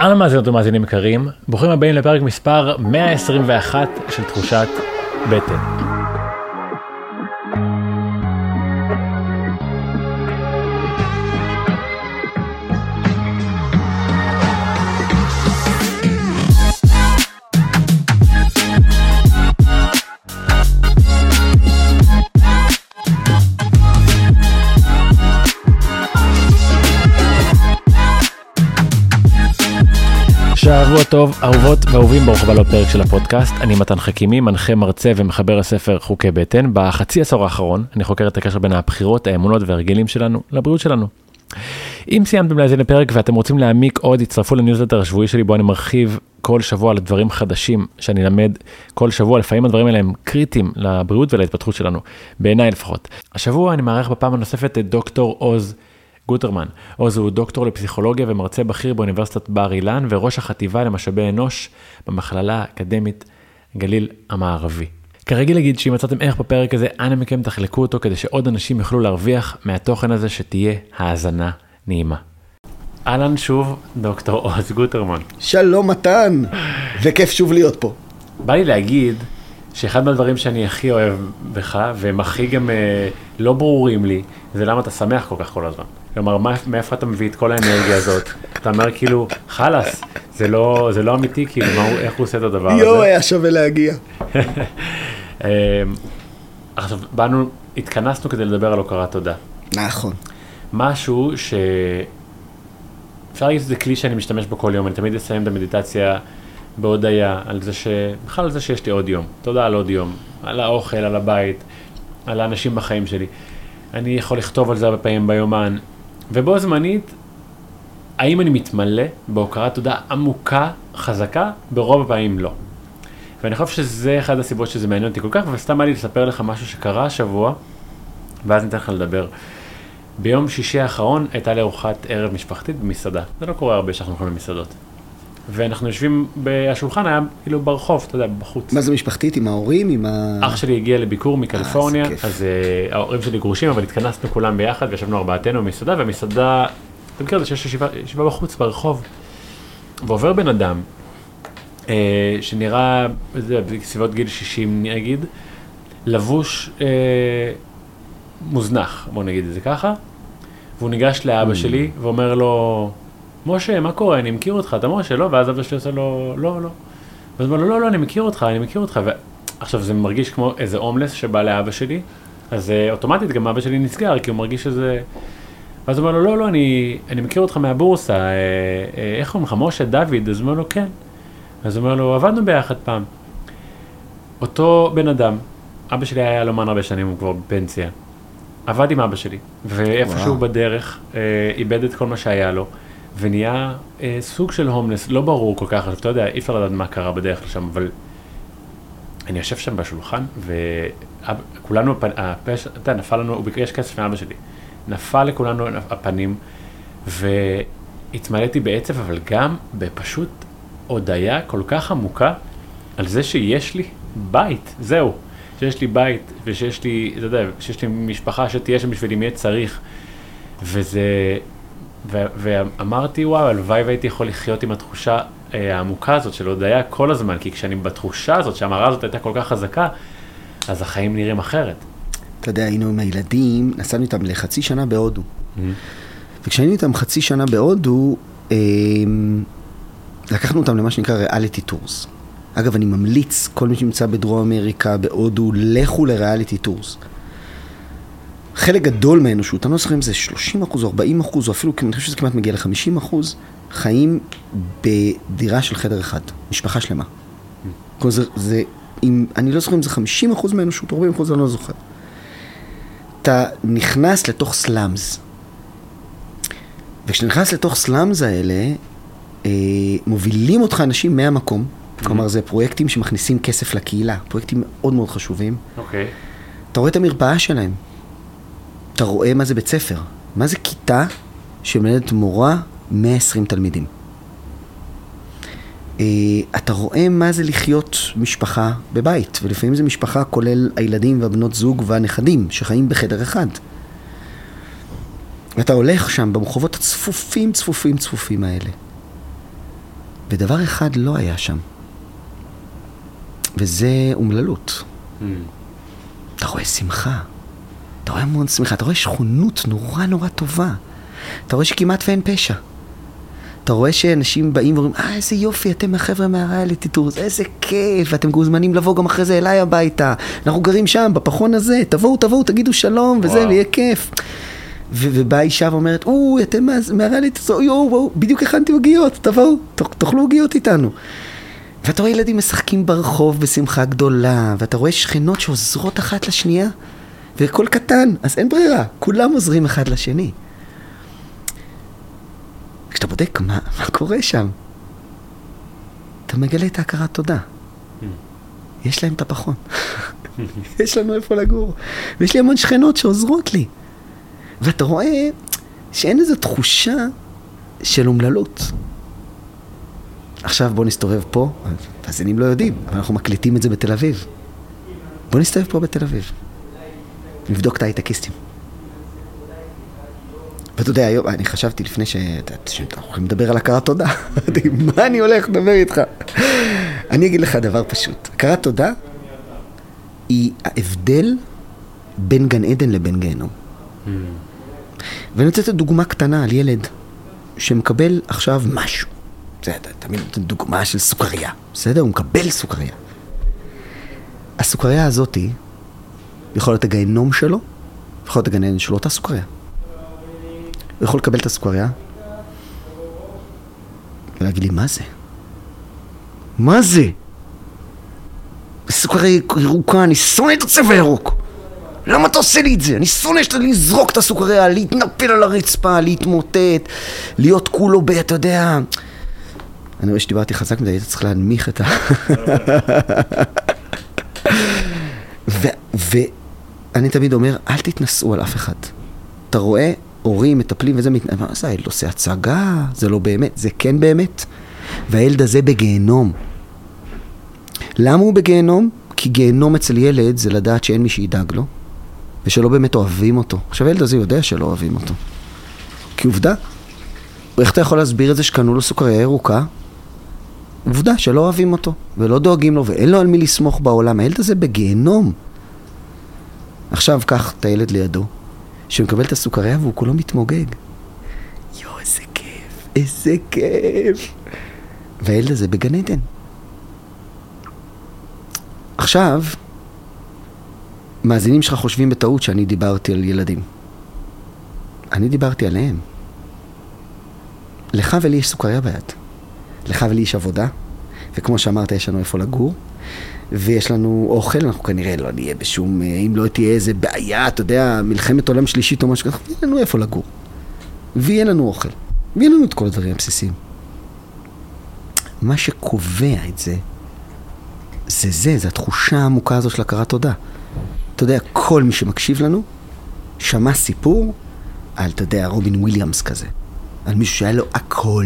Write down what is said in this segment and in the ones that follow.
אהלן מאזינות ומאזינים יקרים, ברוכים הבאים לפרק מספר 121 של תחושת בטן. שבוע טוב, אהובות ואהובים, ברוך הבא לפרק של הפודקאסט. אני מתן חכימי, מנחה, מרצה ומחבר הספר חוקי בטן. בחצי עשור האחרון אני חוקר את הקשר בין הבחירות, האמונות והרגלים שלנו לבריאות שלנו. אם סיימתם להאזין לפרק ואתם רוצים להעמיק עוד, הצטרפו לניוזלטר השבועי שלי, בו אני מרחיב כל שבוע על דברים חדשים שאני למד כל שבוע. לפעמים הדברים האלה הם קריטיים לבריאות ולהתפתחות שלנו, בעיניי לפחות. השבוע אני מארח בפעם הנוספת את דוקטור עוז גוטרמן. עוז הוא דוקטור לפסיכולוגיה ומרצה בכיר באוניברסיטת בר אילן וראש החטיבה למשאבי אנוש במכללה האקדמית גליל המערבי. כרגיל להגיד שאם מצאתם ערך בפרק הזה, אנא מכם תחלקו אותו כדי שעוד אנשים יוכלו להרוויח מהתוכן הזה, שתהיה האזנה נעימה. אהלן שוב, דוקטור עוז גוטרמן. שלום מתן, וכיף שוב להיות פה. בא לי להגיד שאחד מהדברים שאני הכי אוהב בך, והם הכי גם לא ברורים לי, זה למה אתה שמח כל כך כל הזמן. כלומר, מאיפה אתה מביא את כל האנרגיה הזאת? אתה אומר כאילו, חלס, זה לא אמיתי, כאילו, איך הוא עושה את הדבר הזה? היה שווה להגיע. עכשיו, התכנסנו כדי לדבר על הוקרת תודה. נכון. משהו אפשר להגיד שזה כלי שאני משתמש בו כל יום, אני תמיד אסיים את המדיטציה בהודעה, בכלל על זה שיש לי עוד יום. תודה על עוד יום, על האוכל, על הבית, על האנשים בחיים שלי. אני יכול לכתוב על זה הרבה פעמים ביומן, ובו זמנית, האם אני מתמלא בהוקרת תודה עמוקה, חזקה? ברוב הפעמים לא. ואני חושב שזה אחד הסיבות שזה מעניין אותי כל כך, וסתם בא לי לספר לך משהו שקרה השבוע, ואז ניתן לך לדבר. ביום שישי האחרון הייתה לי ארוחת ערב משפחתית במסעדה. זה לא קורה הרבה שאנחנו הולכים למסעדות. ואנחנו יושבים, השולחן היה כאילו ברחוב, אתה יודע, בחוץ. מה זה משפחתית? עם ההורים? עם אח שלי הגיע לביקור מקליפורניה, אז ההורים שלי גרושים, אבל התכנסנו כולם ביחד, וישבנו ארבעתנו במסעדה, והמסעדה, אתה מכיר את זה שיש ישיבה בחוץ, ברחוב, ועובר בן אדם, שנראה, בסביבות גיל 60 נגיד, לבוש מוזנח, בוא נגיד את זה ככה, והוא ניגש לאבא שלי, ואומר לו, משה, מה קורה? אני מכיר אותך, אתה משה, לא? ואז אבא שלי עושה לו, לא. ואז הוא אומר לו, לא, אני מכיר אותך. עכשיו, זה מרגיש כמו איזה הומלס שבא לאבא שלי, אז אוטומטית גם אבא שלי נסגר, כי הוא מרגיש שזה... ואז הוא אומר לו, לא, אני מכיר אותך מהבורסה, איך קוראים לך, משה, דוד? אז הוא אומר לו, כן. אז הוא אומר לו, עבדנו ביחד פעם. אותו בן אדם, אבא שלי היה לא מעט הרבה שנים, הוא כבר בפנסיה. עבד עם אבא שלי, ואיפשהו בדרך איבד את כל מה שהיה לו, ונהיה סוג של הומלס, לא ברור כל כך, אתה יודע, אי אפשר לדעת מה קרה בדרך לשם, אבל אני יושב שם בשולחן, וכולנו, נפל לנו, הוא ביקש כסף מאבא שלי, נפל לכולנו הפנים, והתמלאתי בעצב, אבל גם בפשוט הודעה כל כך עמוקה, על זה שיש לי בית, זהו. שיש לי בית, ושיש לי, אתה יודע, שיש לי משפחה שתהיה שם בשבילי מי צריך, ואמרתי, וואו, הלוואי והייתי יכול לחיות עם התחושה העמוקה הזאת של הודעה כל הזמן, כי כשאני בתחושה הזאת, שהמראה הזאת הייתה כל כך חזקה, אז החיים נראים אחרת. אתה יודע, היינו עם הילדים, נסענו איתם לחצי שנה בהודו. וכשהיינו איתם חצי שנה בהודו, לקחנו אותם למה שנקרא ריאליטי טורס. אגב, אני ממליץ, כל מי שנמצא בדרום אמריקה, בהודו, לכו לריאליטי טורס. חלק גדול מהאנושות, אני לא זוכר אם זה 30% או 40%, או אפילו, אני חושב שזה כמעט מגיע ל-50%, חיים בדירה של חדר אחד, משפחה שלמה. אני לא זוכר אם זה 50% מהאנושות, או 40%, אני לא זוכר. אתה נכנס לתוך סלאמס. וכשנכנס לתוך סלאמס האלה, מובילים אותך אנשים מהמקום, כלומר, זה פרויקטים שמכניסים כסף לקהילה, פרויקטים מאוד מאוד חשובים. אוקיי. אתה רואה את המרפאה שלהם. אתה רואה מה זה בית ספר. מה זה כיתה שמלמדת מורה 120 תלמידים. אתה רואה מה זה לחיות משפחה בבית, ולפעמים זה משפחה כולל הילדים והבנות זוג והנכדים שחיים בחדר אחד. ואתה הולך שם במחובות הצפופים האלה. ודבר אחד לא היה שם. וזה אומללות. אתה רואה שמחה. אתה רואה המון שמחה. אתה רואה שכונות נורא נורא טובה. אתה רואה שכמעט ואין פשע. אתה רואה שאנשים באים ואומרים, איזה יופי, אתם החבר'ה מהריאליטי טורס, איזה כיף, אתם מוזמנים לבוא גם אחרי זה אליי הביתה, אנחנו גרים שם, בפחון הזה, תבואו, תגידו שלום, וזה, ויהיה כיף. ובאה אישה ואומרת, אתם מהריאליטי טורס, בדיוק הכנתי עוגיות, תבואו, תאכלו עוגיות איתנו. ואתה רואה ילדים משחקים ברחוב בשמחה גדולה, ואתה רואה שכנות שעוזרות אחת לשנייה, וכל קטן, אז אין ברירה, כולם עוזרים אחד לשני. כשאתה בודק מה קורה שם, אתה מגלה את ההכרת תודה. יש להם את הפחון. יש לנו איפה לגור. ויש לי המון שכנות שעוזרות לי. ואתה רואה שאין איזו תחושה של אומללות. עכשיו בוא נסתובב פה, הזנים לא יודעים, אבל אנחנו מקליטים את זה בתל אביב. בוא נסתובב פה בתל אביב. נבדוק את ההייטקיסטים. ואתה יודע, היום, אני חשבתי לפני שאתה יכולים לדבר על הכרת תודה. מה אני הולך לדבר איתך? אני אגיד לך דבר פשוט. הכרת תודה היא ההבדל בין גן עדן לבין גיהנום. ואני רוצה לתת דוגמה קטנה על ילד שמקבל עכשיו משהו. זה תמיד דוגמה של סוכריה. בסדר? הוא מקבל סוכריה. הסוכריה הזאת יכול להיות הגיהנום שלו, יכול להיות הגן עדן שלו, אותה סוכריה. הוא יכול לקבל את הסוכריה ולהגיד לי, מה זה? מה זה? סוכריה ירוקה, אני שונא את הצבע הירוק. למה אתה עושה לי את זה? אני שונא שאתה לזרוק את הסוכריה, להתנפל על הרצפה, להתמוטט, להיות כולו אתה יודע. אני רואה שדיברתי חזק מדי, היית צריך להנמיך את ואני תמיד אומר, אל תתנסו על אף אחד. אתה רואה הורים, מטפלים וזה מתנהל, זה הילד עושה הצגה, זה לא באמת, זה כן באמת. והילד הזה בגיהנום. למה הוא בגיהנום? כי גיהנום אצל ילד זה לדעת שאין מי שידאג לו, ושלא באמת אוהבים אותו. עכשיו הילד הזה יודע שלא אוהבים אותו. כי עובדה, איך אתה יכול להסביר את זה שקנו לו סוכריה ירוקה? עובדה שלא אוהבים אותו, ולא דואגים לו, ואין לו על מי לסמוך בעולם. הילד הזה בגיהנום. עכשיו קח את הילד לידו, שמקבל את הסוכריה והוא כולו מתמוגג. איזה כיף, איזה כיף. והילד הזה בגן עדן. עכשיו, מאזינים שלך חושבים בטעות שאני דיברתי על ילדים. אני דיברתי עליהם. לך ולי יש סוכריה ביד. לך ולי יש עבודה, וכמו שאמרת, יש לנו איפה לגור, ויש לנו אוכל, אנחנו כנראה לא נהיה בשום, אם לא תהיה איזה בעיה, אתה יודע, מלחמת עולם שלישית או משהו כזה, יהיה לנו איפה לגור. ויהיה לנו אוכל. ויהיה לנו את כל הדברים הבסיסיים. מה שקובע את זה, זה התחושה העמוקה הזו של הכרת תודה. אתה יודע, כל מי שמקשיב לנו, שמע סיפור על, אתה יודע, רובין וויליאמס כזה. על מישהו שהיה לו הכל.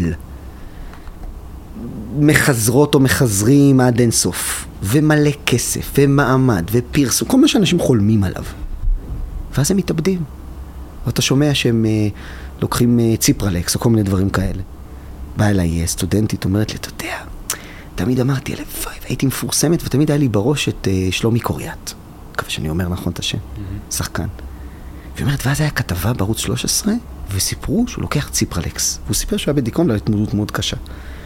מחזרות או מחזרים עד אין סוף. ומלא כסף, ומעמד, ופרסום. כל מה שאנשים חולמים עליו. ואז הם מתאבדים. ואתה שומע שהם לוקחים ציפרלקס או כל מיני דברים כאלה. באה אליי סטודנטית, אומרת לי, אתה יודע, תמיד אמרתי, הייתי מפורסמת, ותמיד היה לי בראש את שלומי קוריאט. מקווה שאני אומר נכון את השם. שחקן. והיא אומרת, ואז היה כתבה בערוץ 13, וסיפרו שהוא לוקח ציפרלקס. והוא סיפר שהוא היה בדיכאון, לא התמודדות מאוד קשה.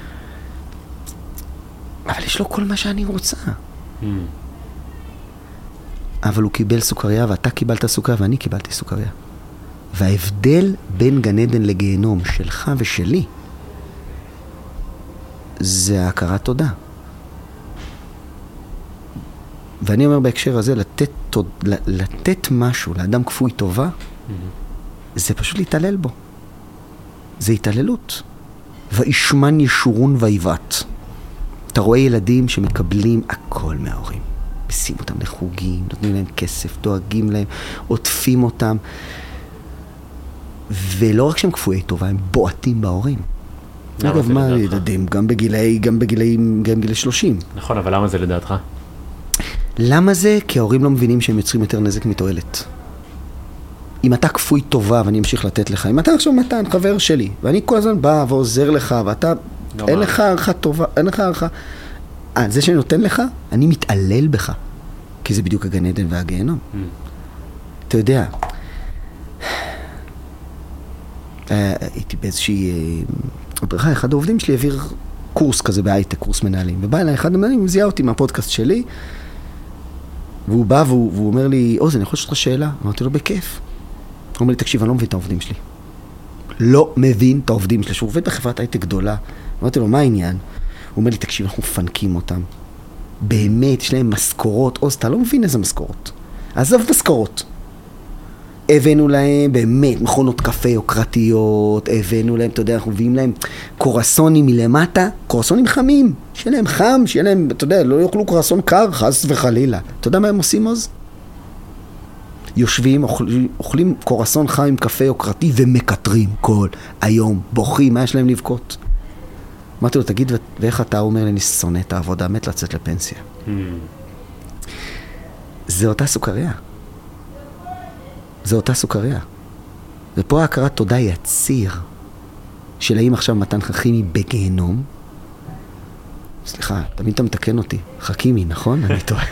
אבל יש לו כל מה שאני רוצה. אבל הוא קיבל סוכריה, ואתה קיבלת סוכריה, ואני קיבלתי סוכריה. וההבדל בין גן עדן לגיהנום שלך ושלי, זה ההכרת תודה. ואני אומר בהקשר הזה, לתת משהו לאדם כפוי טובה, זה פשוט להתעלל בו. זה התעללות. וישמן ישורון ויבעט. אתה רואה ילדים שמקבלים הכל מההורים. משים אותם לחוגים, נותנים להם כסף, דואגים להם, עוטפים אותם. ולא רק שהם כפויי טובה, הם בועטים בהורים. אגב, מה ילדים? גם בגילי 30. נכון, אבל למה זה לדעתך? למה זה? כי ההורים לא מבינים שהם יוצרים יותר נזק מתועלת. אם אתה כפוי טובה ואני אמשיך לתת לך, אם אתה עכשיו מתן, חבר שלי, ואני כל הזמן בא ועוזר לך, ואתה אין לך הערכה טובה, אין לך הערכה. זה שאני נותן לך, אני מתעלל בך. כי זה בדיוק הגן עדן והגיהנום. אתה יודע, הייתי באיזושהי בריכה, אחד העובדים שלי העביר קורס כזה בהייטק, קורס מנהלים, ובא אליי אחד המנהלים, הוא זיהה אותי מהפודקאסט שלי, והוא בא והוא אומר לי, אוזן, אני יכול לשאול אותך שאלה? אמרתי לו, בכיף. הוא אומר לי, תקשיב, אני לא מבין את העובדים שלי. לא מבין את העובדים שלי, שהוא עובד בחברת הייטק גדולה. אמרתי לו, מה העניין? הוא אומר לי, תקשיב, אנחנו מפנקים אותם. באמת, יש להם משכורות. עוז, אתה לא מבין איזה משכורות. עזוב משכורות. הבאנו להם באמת מכונות קפה יוקרתיות, הבאנו להם, אתה יודע, אנחנו מביאים להם קורסונים מלמטה, קורסונים חמים, שיהיה להם חם, שיהיה להם, אתה יודע, לא יאכלו קורסון קר, חס וחלילה. אתה יודע מה הם עושים, עוז? יושבים, אוכלים קורסון חם עם קפה יוקרתי ומקטרים כל היום, בוכים, מה יש להם לבכות? אמרתי לו, תגיד, ואיך אתה אומר לי, אני שונא את העבודה, מת לצאת לפנסיה. זה אותה סוכריה. זה אותה סוכריה. ופה ההכרת תודה היא הציר של האם עכשיו מתן חכימי בגיהנום. סליחה, תמיד אתה מתקן אותי. חכימי, נכון? אני טועה.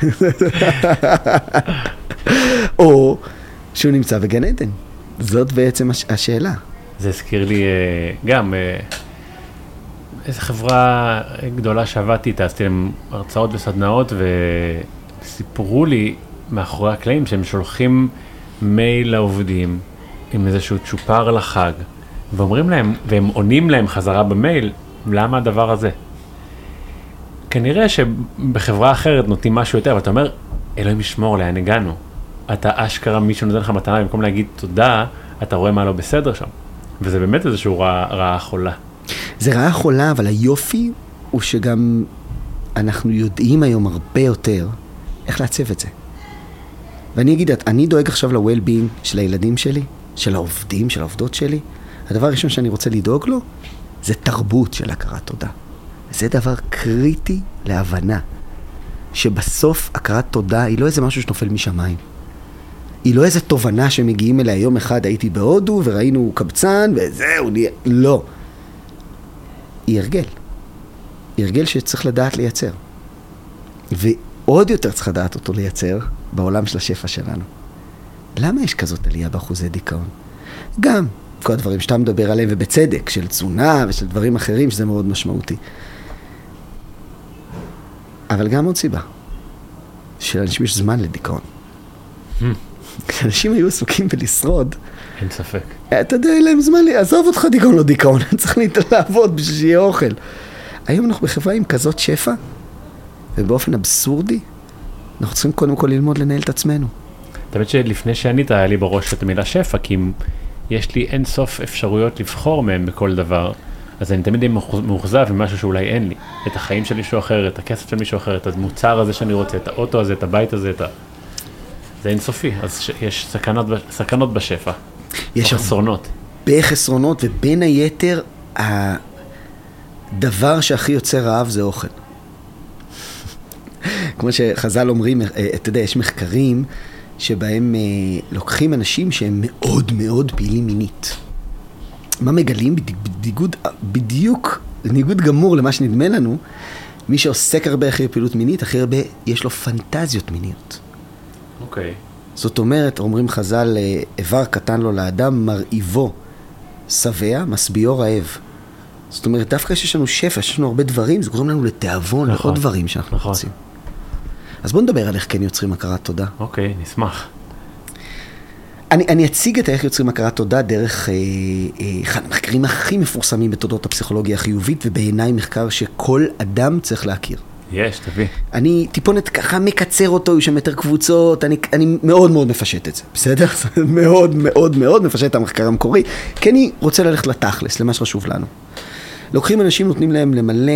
או שהוא נמצא בגן עדן. זאת בעצם השאלה. זה הזכיר לי גם איזו חברה גדולה שעבדתי איתה, עשיתי להם הרצאות וסדנאות, וסיפרו לי מאחורי הקלעים שהם שולחים מייל לעובדים עם איזשהו צ'ופר לחג, ואומרים להם, והם עונים להם חזרה במייל, למה הדבר הזה? כנראה שבחברה אחרת נותנים משהו יותר, ואתה אומר, אלוהים ישמור, לאן הגענו? אתה אשכרה מישהו נותן לך מתנה, במקום להגיד תודה, אתה רואה מה לא בסדר שם. וזה באמת איזשהו רעה חולה. זה רעה חולה, אבל היופי הוא שגם אנחנו יודעים היום הרבה יותר איך לעצב את זה. ואני אגיד, אני דואג עכשיו ל-well-being של הילדים שלי, של העובדים, של העובדות שלי. הדבר הראשון שאני רוצה לדאוג לו, זה תרבות של הכרת תודה. זה דבר קריטי להבנה, שבסוף הכרת תודה היא לא איזה משהו שנופל משמיים. היא לא איזה תובנה שמגיעים אליה. יום אחד הייתי בהודו וראינו קבצן וזהו, לא. היא הרגל. היא הרגל שצריך לדעת לייצר. ועוד יותר צריך לדעת אותו לייצר בעולם של השפע שלנו. למה יש כזאת עלייה באחוזי דיכאון? גם כל הדברים שאתה מדבר עליהם, ובצדק, של תזונה ושל דברים אחרים, שזה מאוד משמעותי. אבל גם עוד סיבה, שלאנשים יש זמן לדיכאון. כשאנשים היו עסוקים בלשרוד, אין ספק. אתה יודע, אין להם זמן עזוב אותך דיכאון לא דיכאון, אני צריך לעבוד בשביל שיהיה אוכל. היום אנחנו בחברה עם כזאת שפע, ובאופן אבסורדי, אנחנו צריכים קודם כל ללמוד לנהל את עצמנו. תמיד שלפני שענית היה לי בראש את המילה שפע, כי אם יש לי אין סוף אפשרויות לבחור מהם בכל דבר, אז אני תמיד מאוכזב ממשהו שאולי אין לי. את החיים של מישהו אחר, את הכסף של מישהו אחר, את המוצר הזה שאני רוצה, את האוטו הזה, את הבית הזה, זה אינסופי. אז יש סכנות בשפע. יש חסרונות. בחסרונות, ובין היתר, הדבר שהכי יוצר רעב זה אוכל. כמו שחז"ל אומרים, אתה יודע, יש מחקרים שבהם לוקחים אנשים שהם מאוד מאוד פעילים מינית. מה מגלים? בדיוק, ניגוד גמור למה שנדמה לנו, מי שעוסק הרבה אחרי פעילות מינית, הכי הרבה יש לו פנטזיות מיניות. אוקיי. זאת אומרת, אומרים חז"ל, איבר קטן לו לאדם, מרעיבו שבע, משביעו רעב. זאת אומרת, דווקא שיש לנו שפע, יש לנו הרבה דברים, זה גורם לנו לתיאבון, לעוד דברים שאנחנו רוצים. אז בואו נדבר על איך כן יוצרים הכרת תודה. אוקיי, נשמח. אני אציג את איך יוצרים הכרת תודה דרך אחד המחקרים הכי מפורסמים בתולדות הפסיכולוגיה החיובית, ובעיניי מחקר שכל אדם צריך להכיר. יש, תביא. אני טיפונת ככה מקצר אותו, יש שם יותר קבוצות, אני מאוד מאוד מפשט את זה, בסדר? מאוד מאוד מאוד מפשט את המחקר המקורי, כי אני רוצה ללכת לתכלס, למה שחשוב לנו. לוקחים אנשים, נותנים להם למלא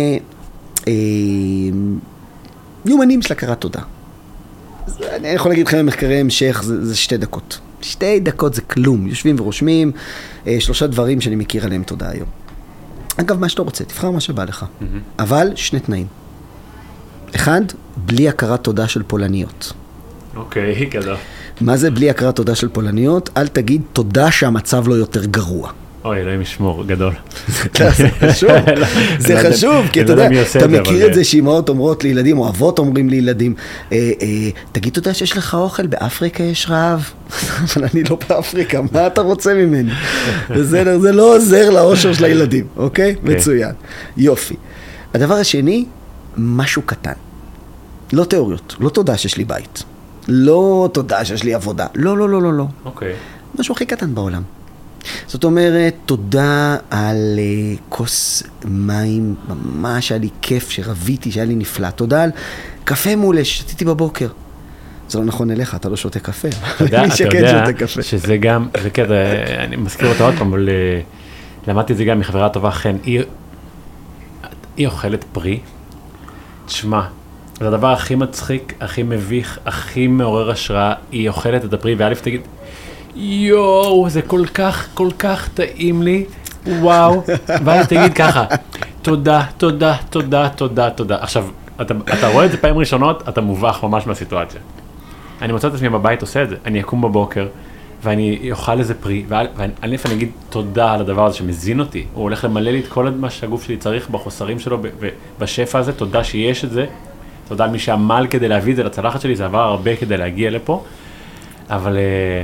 יומנים של הכרת תודה. אני יכול להגיד לכם במחקרי המשך, זה 2 דקות. 2 דקות זה כלום, יושבים ורושמים 3 דברים שאני מכיר עליהם תודה היום. אגב, מה שאתה רוצה, תבחר מה שבא לך. אבל 2 תנאים. 1, בלי הכרת תודה של פולניות. אוקיי, כדאי. מה זה בלי הכרת תודה של פולניות? אל תגיד תודה שהמצב לא יותר גרוע. אוי, אלוהים ישמור, גדול. זה חשוב, זה חשוב, כי אתה יודע, אתה מכיר את זה שאימהות אומרות לילדים, או אבות אומרים לילדים, תגיד תודה שיש לך אוכל, באפריקה יש רעב, אבל אני לא באפריקה, מה אתה רוצה ממני? בסדר, זה לא עוזר לאושר של הילדים, אוקיי? מצוין, יופי. הדבר השני, משהו קטן. לא תיאוריות, לא תודה שיש לי בית, לא תודה שיש לי עבודה, לא, לא, לא, לא, לא. אוקיי. משהו הכי קטן בעולם. זאת אומרת, תודה על כוס מים, ממש היה לי כיף שרביתי, שהיה לי נפלא. תודה על קפה מעולה ששתיתי בבוקר. זה לא נכון אליך, אתה לא שותה קפה. אתה יודע שזה גם, זה כזה, אני מזכיר אותה עוד פעם, אבל למדתי את זה גם מחברה טובה, חן, היא אוכלת פרי. תשמע, זה הדבר הכי מצחיק, הכי מביך, הכי מעורר השראה, היא אוכלת את הפרי, ואלף תגיד, יואו, זה כל כך טעים לי, וואו, ואלף תגיד ככה, תודה, תודה, תודה, תודה, תודה. עכשיו, אתה רואה את זה פעמים ראשונות, אתה מובך ממש מהסיטואציה. אני מוצא את עצמי בבית עושה את זה, אני אקום בבוקר, ואני אוכל איזה פרי, ואני אגיד תודה על הדבר הזה שמזין אותי, הוא הולך למלא לי את כל מה שהגוף שלי צריך בחוסרים שלו, ובשפע הזה, תודה שיש את זה, תודה על מי שעמל כדי להביא את זה לצלחת שלי, זה עבר הרבה כדי להגיע לפה, אבל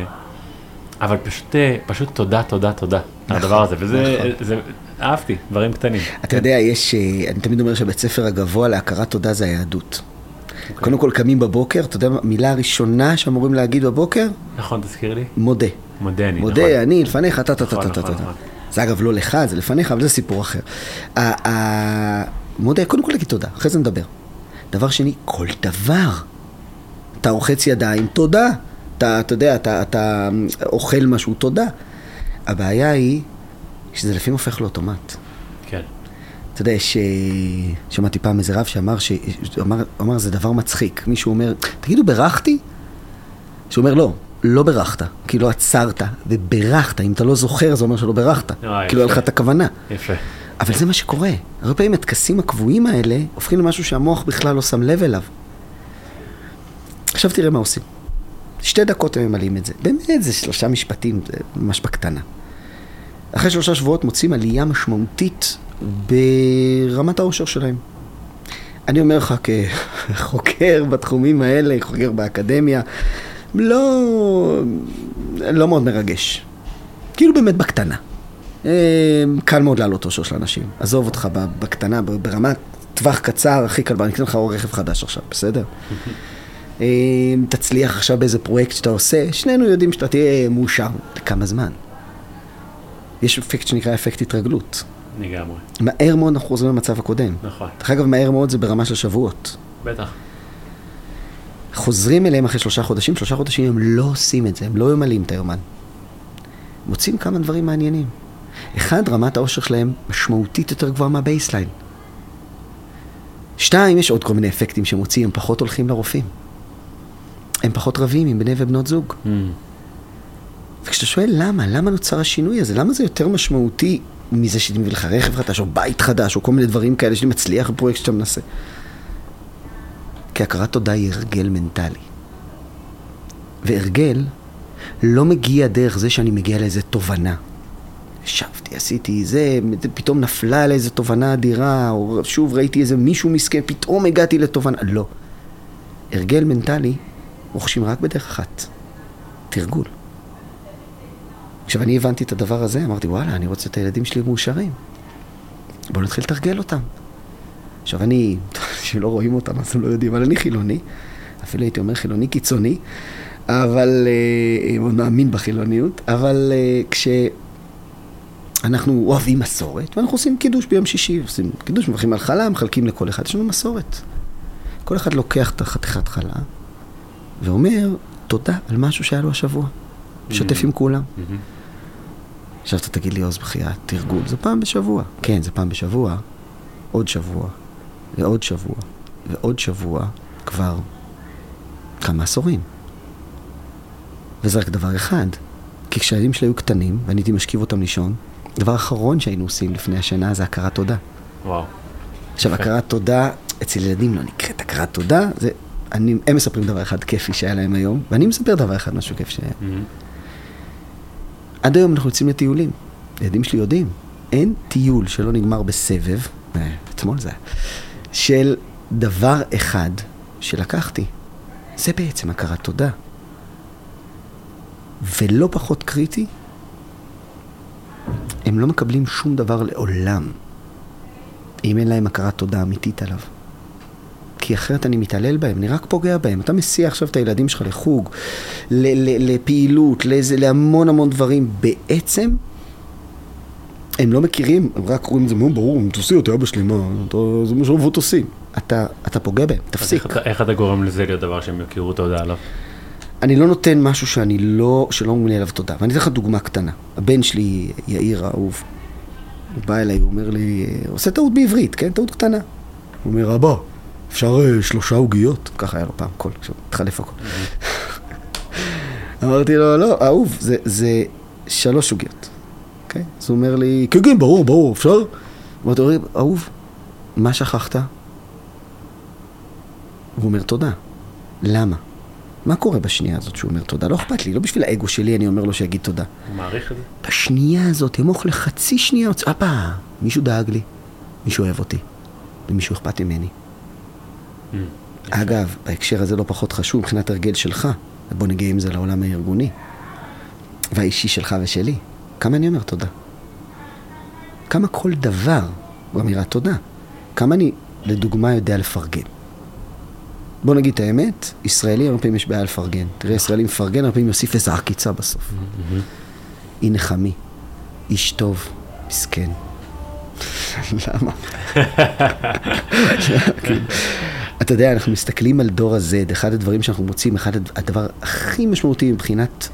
פשוט תודה, תודה, תודה על הדבר הזה, וזה, אהבתי, דברים קטנים. אתה יודע, אני תמיד אומר שבית ספר הגבוה להכרת תודה זה היהדות. קודם כל קמים בבוקר, אתה יודע, המילה הראשונה שאמורים להגיד בבוקר? נכון, תזכיר לי. מודה. מודה אני, נכון. מודה, אני, לפניך, נכון. זה אגב לא לך, זה לפניך, אבל זה סיפור אחר. מודה, קודם כל להגיד תודה, אחרי זה נדבר. דבר שני, כל דבר. אתה רוחץ ידיים, תודה. אתה יודע, אתה אוכל משהו, תודה. הבעיה היא שזה לפעמים הופך לאוטומט. כן. אתה יודע, שמעתי פעם איזה רב שאמר, אמר, זה דבר מצחיק. מישהו אומר, תגידו, ברכתי? שהוא אומר, לא ברכת, כי לא עצרת, וברכת. אם אתה לא זוכר, זה אומר שלא ברכת. כאילו, היה לך את הכוונה. יפה. אבל זה מה שקורה. הרבה פעמים התקסים הקבועים האלה הופכים למשהו שהמוח בכלל לא שם לב אליו. עכשיו תראה מה עושים. 2 דקות הם ממלאים את זה. באמת, זה 3 משפטים, זה ממש בקטנה. אחרי 3 שבועות מוצאים עלייה משמעותית ברמת האושר שלהם. אני אומר לך כחוקר בתחומים האלה, חוקר באקדמיה, לא מאוד מרגש. כאילו באמת בקטנה. קל מאוד לעלות אושר של אנשים. עזוב אותך בקטנה, ברמת טווח קצר, הכי קל, אני אקנה לך רכב חדש עכשיו, בסדר? תצליח עכשיו באיזה פרויקט שאתה עושה, שנינו יודעים שאתה תהיה מאושר. לכמה זמן? יש אפקט שנקרא אפקט התרגלות. לגמרי. מהר מאוד אנחנו חוזרים למצב הקודם. נכון. דרך אגב, מהר מאוד זה ברמה של שבועות. בטח. חוזרים אליהם אחרי 3 חודשים, 3 חודשים הם לא עושים את זה, הם לא ממלאים את היומן. מוצאים כמה דברים מעניינים. אחד, רמת האושר שלהם משמעותית יותר גבוהה מהבייסליין. 2, יש עוד כל מיני אפקטים שמוצאים, הם פחות הולכים לרופאים. הם פחות רבים עם בני ובנות זוג. וכשאתה שואל למה נוצר השינוי הזה? למה זה יותר משמעותי מזה שאני מביא לך רכב חדש, או בית חדש, או כל מיני דברים כאלה שאני מצליח בפרויקט שאתה מנסה? כי הכרת תודה היא הרגל מנטלי. והרגל לא מגיע דרך זה שאני מגיע לאיזו תובנה. ישבתי, עשיתי זה, פתאום נפלה על איזו תובנה אדירה, או שוב ראיתי איזה מישהו מסכן, פתאום הגעתי לתובנה. לא. הרגל מנטלי רוכשים רק בדרך אחת. תרגול. כשאני הבנתי את הדבר הזה, אמרתי, וואלה, אני רוצה את הילדים שלי מאושרים. בואו נתחיל לתרגל אותם. עכשיו שלא רואים אותם, אז הם לא יודעים, אבל אני חילוני, אפילו הייתי אומר חילוני קיצוני, אבל, מאוד מאמין בחילוניות, אבל כשאנחנו אוהבים מסורת, ואנחנו עושים קידוש ביום שישי, עושים קידוש, מברכים על חלה, מחלקים לכל אחד, יש לנו מסורת. כל אחד לוקח את החתיכת חלה, ואומר, תודה על משהו שהיה לו השבוע. שתף עם כולם. עכשיו אתה תגיד לי, עוז בחייה, תרגול, זה פעם בשבוע. כן, זה פעם בשבוע, עוד שבוע, ועוד שבוע, ועוד שבוע, כבר כמה עשורים. וזה רק דבר אחד, כי כשהילדים שלי היו קטנים, ואני הייתי משכיב אותם לישון, דבר אחרון שהיינו עושים לפני השנה זה הכרת תודה. וואו. עכשיו, הכרת תודה, אצל ילדים לא נקראת הכרת תודה, הם מספרים דבר אחד כיפי שהיה להם היום, ואני מספר דבר אחד משהו כיף שהיה. עד היום אנחנו יוצאים לטיולים. ילדים שלי יודעים, אין טיול שלא נגמר בסבב, אתמול זה, של דבר אחד שלקחתי. זה בעצם הכרת תודה. ולא פחות קריטי, הם לא מקבלים שום דבר לעולם, אם אין להם הכרת תודה אמיתית עליו. כי אחרת אני מתעלל בהם, אני רק פוגע בהם. אתה מסיע עכשיו את הילדים שלך לחוג, לפעילות, להמון המון דברים. בעצם, הם לא מכירים, הם רק רואים את זה, ברור, תעשי אותי, אבא שלי, מה? זה מה שאוהבות עושים. אתה פוגע בהם, תפסיק. איך אתה גורם לזה להיות דבר שהם יכירו תודה עליו? אני לא נותן משהו שלא מונה עליו תודה. ואני אתן לך דוגמה קטנה. הבן שלי, יאיר האהוב, הוא בא אליי, הוא אומר לי, עושה טעות בעברית, כן? טעות קטנה. הוא אומר, אבא, אפשר 3 עוגיות? ככה היה לו פעם, התחלף הכל. אמרתי לו, לא, אהוב, זה 3 עוגיות. אוקיי? אז הוא אומר לי, כן, ברור, אפשר? אמרתי לו, אהוב, מה שכחת? הוא אומר, תודה. למה? מה קורה בשנייה הזאת שהוא אומר תודה? לא אכפת לי, לא בשביל האגו שלי אני אומר לו שיגיד תודה. הוא מעריך את זה? בשנייה הזאת, ימוך לחצי שנייה, מישהו דאג לי, מישהו אוהב אותי, ומישהו אכפת ממני. אגב, בהקשר הזה לא פחות חשוב, מבחינת הרגל שלך, בוא נגיע עם זה לעולם הארגוני, והאישי שלך ושלי. כמה אני אומר תודה? כמה כל דבר הוא אמירת תודה? כמה אני, לדוגמה, יודע לפרגן? בוא נגיד את האמת, ישראלי הרבה פעמים יש בעיה לפרגן. תראה, ישראלי מפרגן, הרבה פעמים יוסיף איזו עקיצה בסוף. היא נחמי, איש טוב, מסכן. למה? אתה יודע, אנחנו מסתכלים על דור הזד, אחד הדברים שאנחנו מוצאים, אחד הדבר הכי משמעותי מבחינת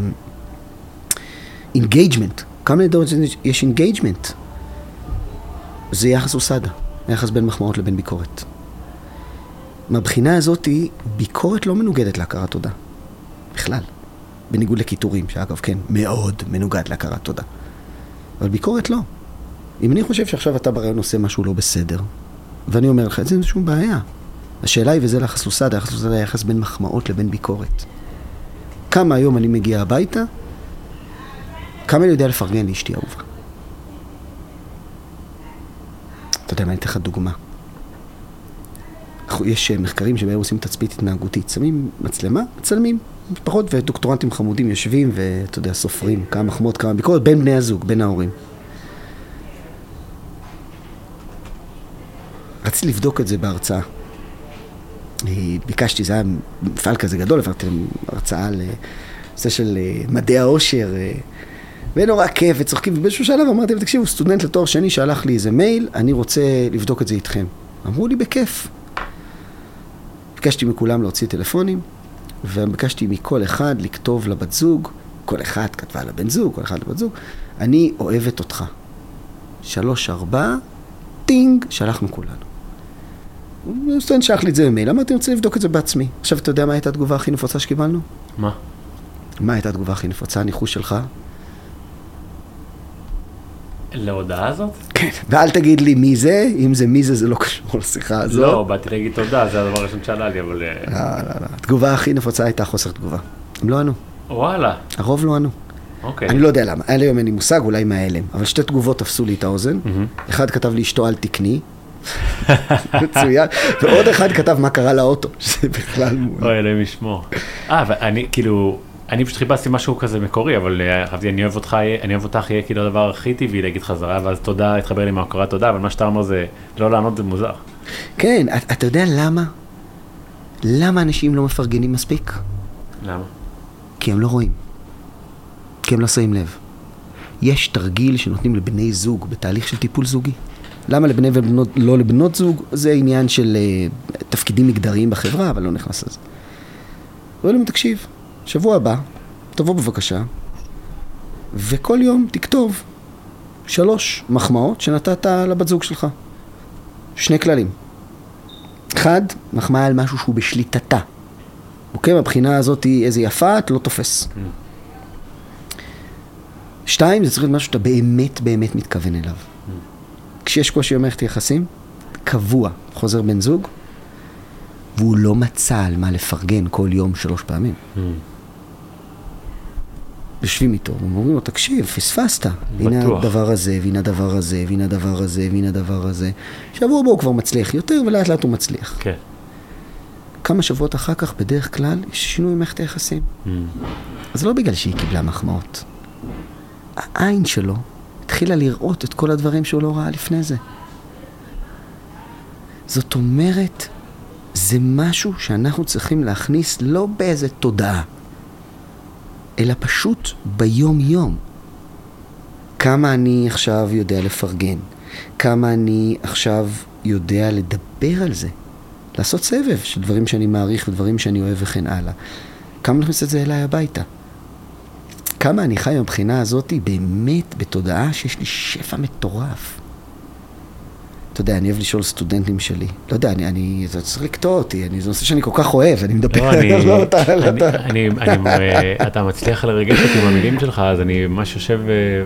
engagement. כמה לדור הזד יש engagement? זה יחס וסדה, יחס בין מחמאות לבין ביקורת. מהבחינה הזאת, ביקורת לא מנוגדת להכרת תודה. בכלל. בניגוד לכיתורים, שאגב, כן, מאוד מנוגד להכרת תודה. אבל ביקורת לא. אם אני חושב שעכשיו אתה ברעיון עושה משהו לא בסדר, ואני אומר לך, זה שום בעיה. השאלה היא, וזה ליחס וסדה, היחס וסדה היחס בין מחמאות לבין ביקורת. כמה היום אני מגיע הביתה, כמה אני יודע לפרגן לאשתי אהובה. אתה יודע מה, אני אתן לך דוגמה. יש מחקרים שבהם עושים תצפית התנהגותית, שמים מצלמה, מצלמים משפחות ודוקטורנטים חמודים יושבים ואתה יודע, סופרים כמה מחמאות, כמה ביקורת בין בני הזוג, בין ההורים. רציתי לבדוק את זה בהרצאה. ביקשתי, זה היה מפעל כזה גדול, עברתי הרצאה לנושא של מדעי העושר, ונורא כיף וצוחקים, ובאיזשהו שלב אמרתי להם, תקשיבו, סטודנט לתואר שני שלח לי איזה מייל, אני רוצה לבדוק את זה איתכם. אמרו לי, בכיף. ביקשתי מכולם להוציא טלפונים, וביקשתי מכל אחד לכתוב לבת זוג, כל אחד כתבה לבן זוג, כל אחד לבת זוג, אני אוהבת אותך. 3, 4, טינג, שלחנו כולנו. סטודנט שלח לי את זה במייל, אמרתי, אני רוצה לבדוק את זה בעצמי. עכשיו, אתה יודע מה הייתה התגובה הכי נפוצה שקיבלנו? מה? מה הייתה התגובה הכי נפוצה? הניחוש שלך? להודעה הזאת? כן, ואל תגיד לי מי זה, אם זה מי זה, זה לא קשור לשיחה הזאת. לא, באתי להגיד תודה, זה הדבר הראשון שעלה לי, אבל... לא. התגובה הכי נפוצה הייתה חוסר תגובה. הם לא ענו. וואלה. הרוב לא ענו. אוקיי. אני לא יודע למה, היה לי היום אין לי מושג, אולי מהאלם, אבל 2 תגובות תפסו לי את האוזן. אחד כתב לי, אשתו אל תקני. מצוין. ועוד אחד כתב, מה קרה לאוטו, שזה בכלל מול. אוי, אלוהים ישמור. ואני, כאילו... אני פשוט חיפשתי משהו כזה מקורי, אבל חשבתי, אני אוהב אותך, יהיה כאילו הדבר הכי טבעי להגיד חזרה, ואז תודה, התחבר לי מהכרת תודה, אבל מה שאתה אומר זה, לא לענות זה מוזר. כן, אתה יודע למה? למה אנשים לא מפרגנים מספיק? למה? כי הם לא רואים. כי הם לא שמים לב. יש תרגיל שנותנים לבני זוג בתהליך של טיפול זוגי. למה לבני ובנות, לא לבנות זוג? זה עניין של תפקידים מגדריים בחברה, אבל לא נכנס לזה. ואומרים, תקשיב. שבוע הבא, תבוא בבקשה, וכל יום תכתוב 3 מחמאות שנתת לבת זוג שלך. 2 כללים. 1, מחמאה על משהו שהוא בשליטתה. אוקיי, מהבחינה הזאת איזה יפה, את לא תופס. 2, זה צריך להיות משהו שאתה באמת מתכוון אליו. כשיש קושי במערכת יחסים, קבוע, חוזר בן זוג, והוא לא מצא על מה לפרגן כל יום 3 פעמים. יושבים איתו, ואומרים לו, תקשיב, פספסת. הנה הדבר הזה, והנה הדבר הזה, והנה הדבר הזה, והנה הדבר הזה. שבוע בו הוא כבר מצליח יותר, ולאט לאט הוא מצליח. כן. כמה שבועות אחר כך, בדרך כלל, יש שינוי מערכת היחסים. אז לא בגלל שהיא קיבלה מחמאות. העין שלו התחילה לראות את כל הדברים שהוא לא ראה לפני זה. זאת אומרת, זה משהו שאנחנו צריכים להכניס לא באיזה תודעה, אלא פשוט ביום יום. כמה אני עכשיו יודע לפרגן, כמה אני עכשיו יודע לדבר על זה, לעשות סבב של דברים שאני מעריך ודברים שאני אוהב וכן הלאה. כמה נכנס את זה אליי הביתה. כמה אני חי מבחינה הזאת באמת בתודעה שיש לי שפע מטורף. אתה יודע, אני אוהב לשאול סטודנטים שלי. לא יודע, זה צריך לקטוע אותי, זה נושא שאני כל כך אוהב, אני מדבר. אתה מצליח לרגש אותי עם המילים שלך, אז אני ממש יושב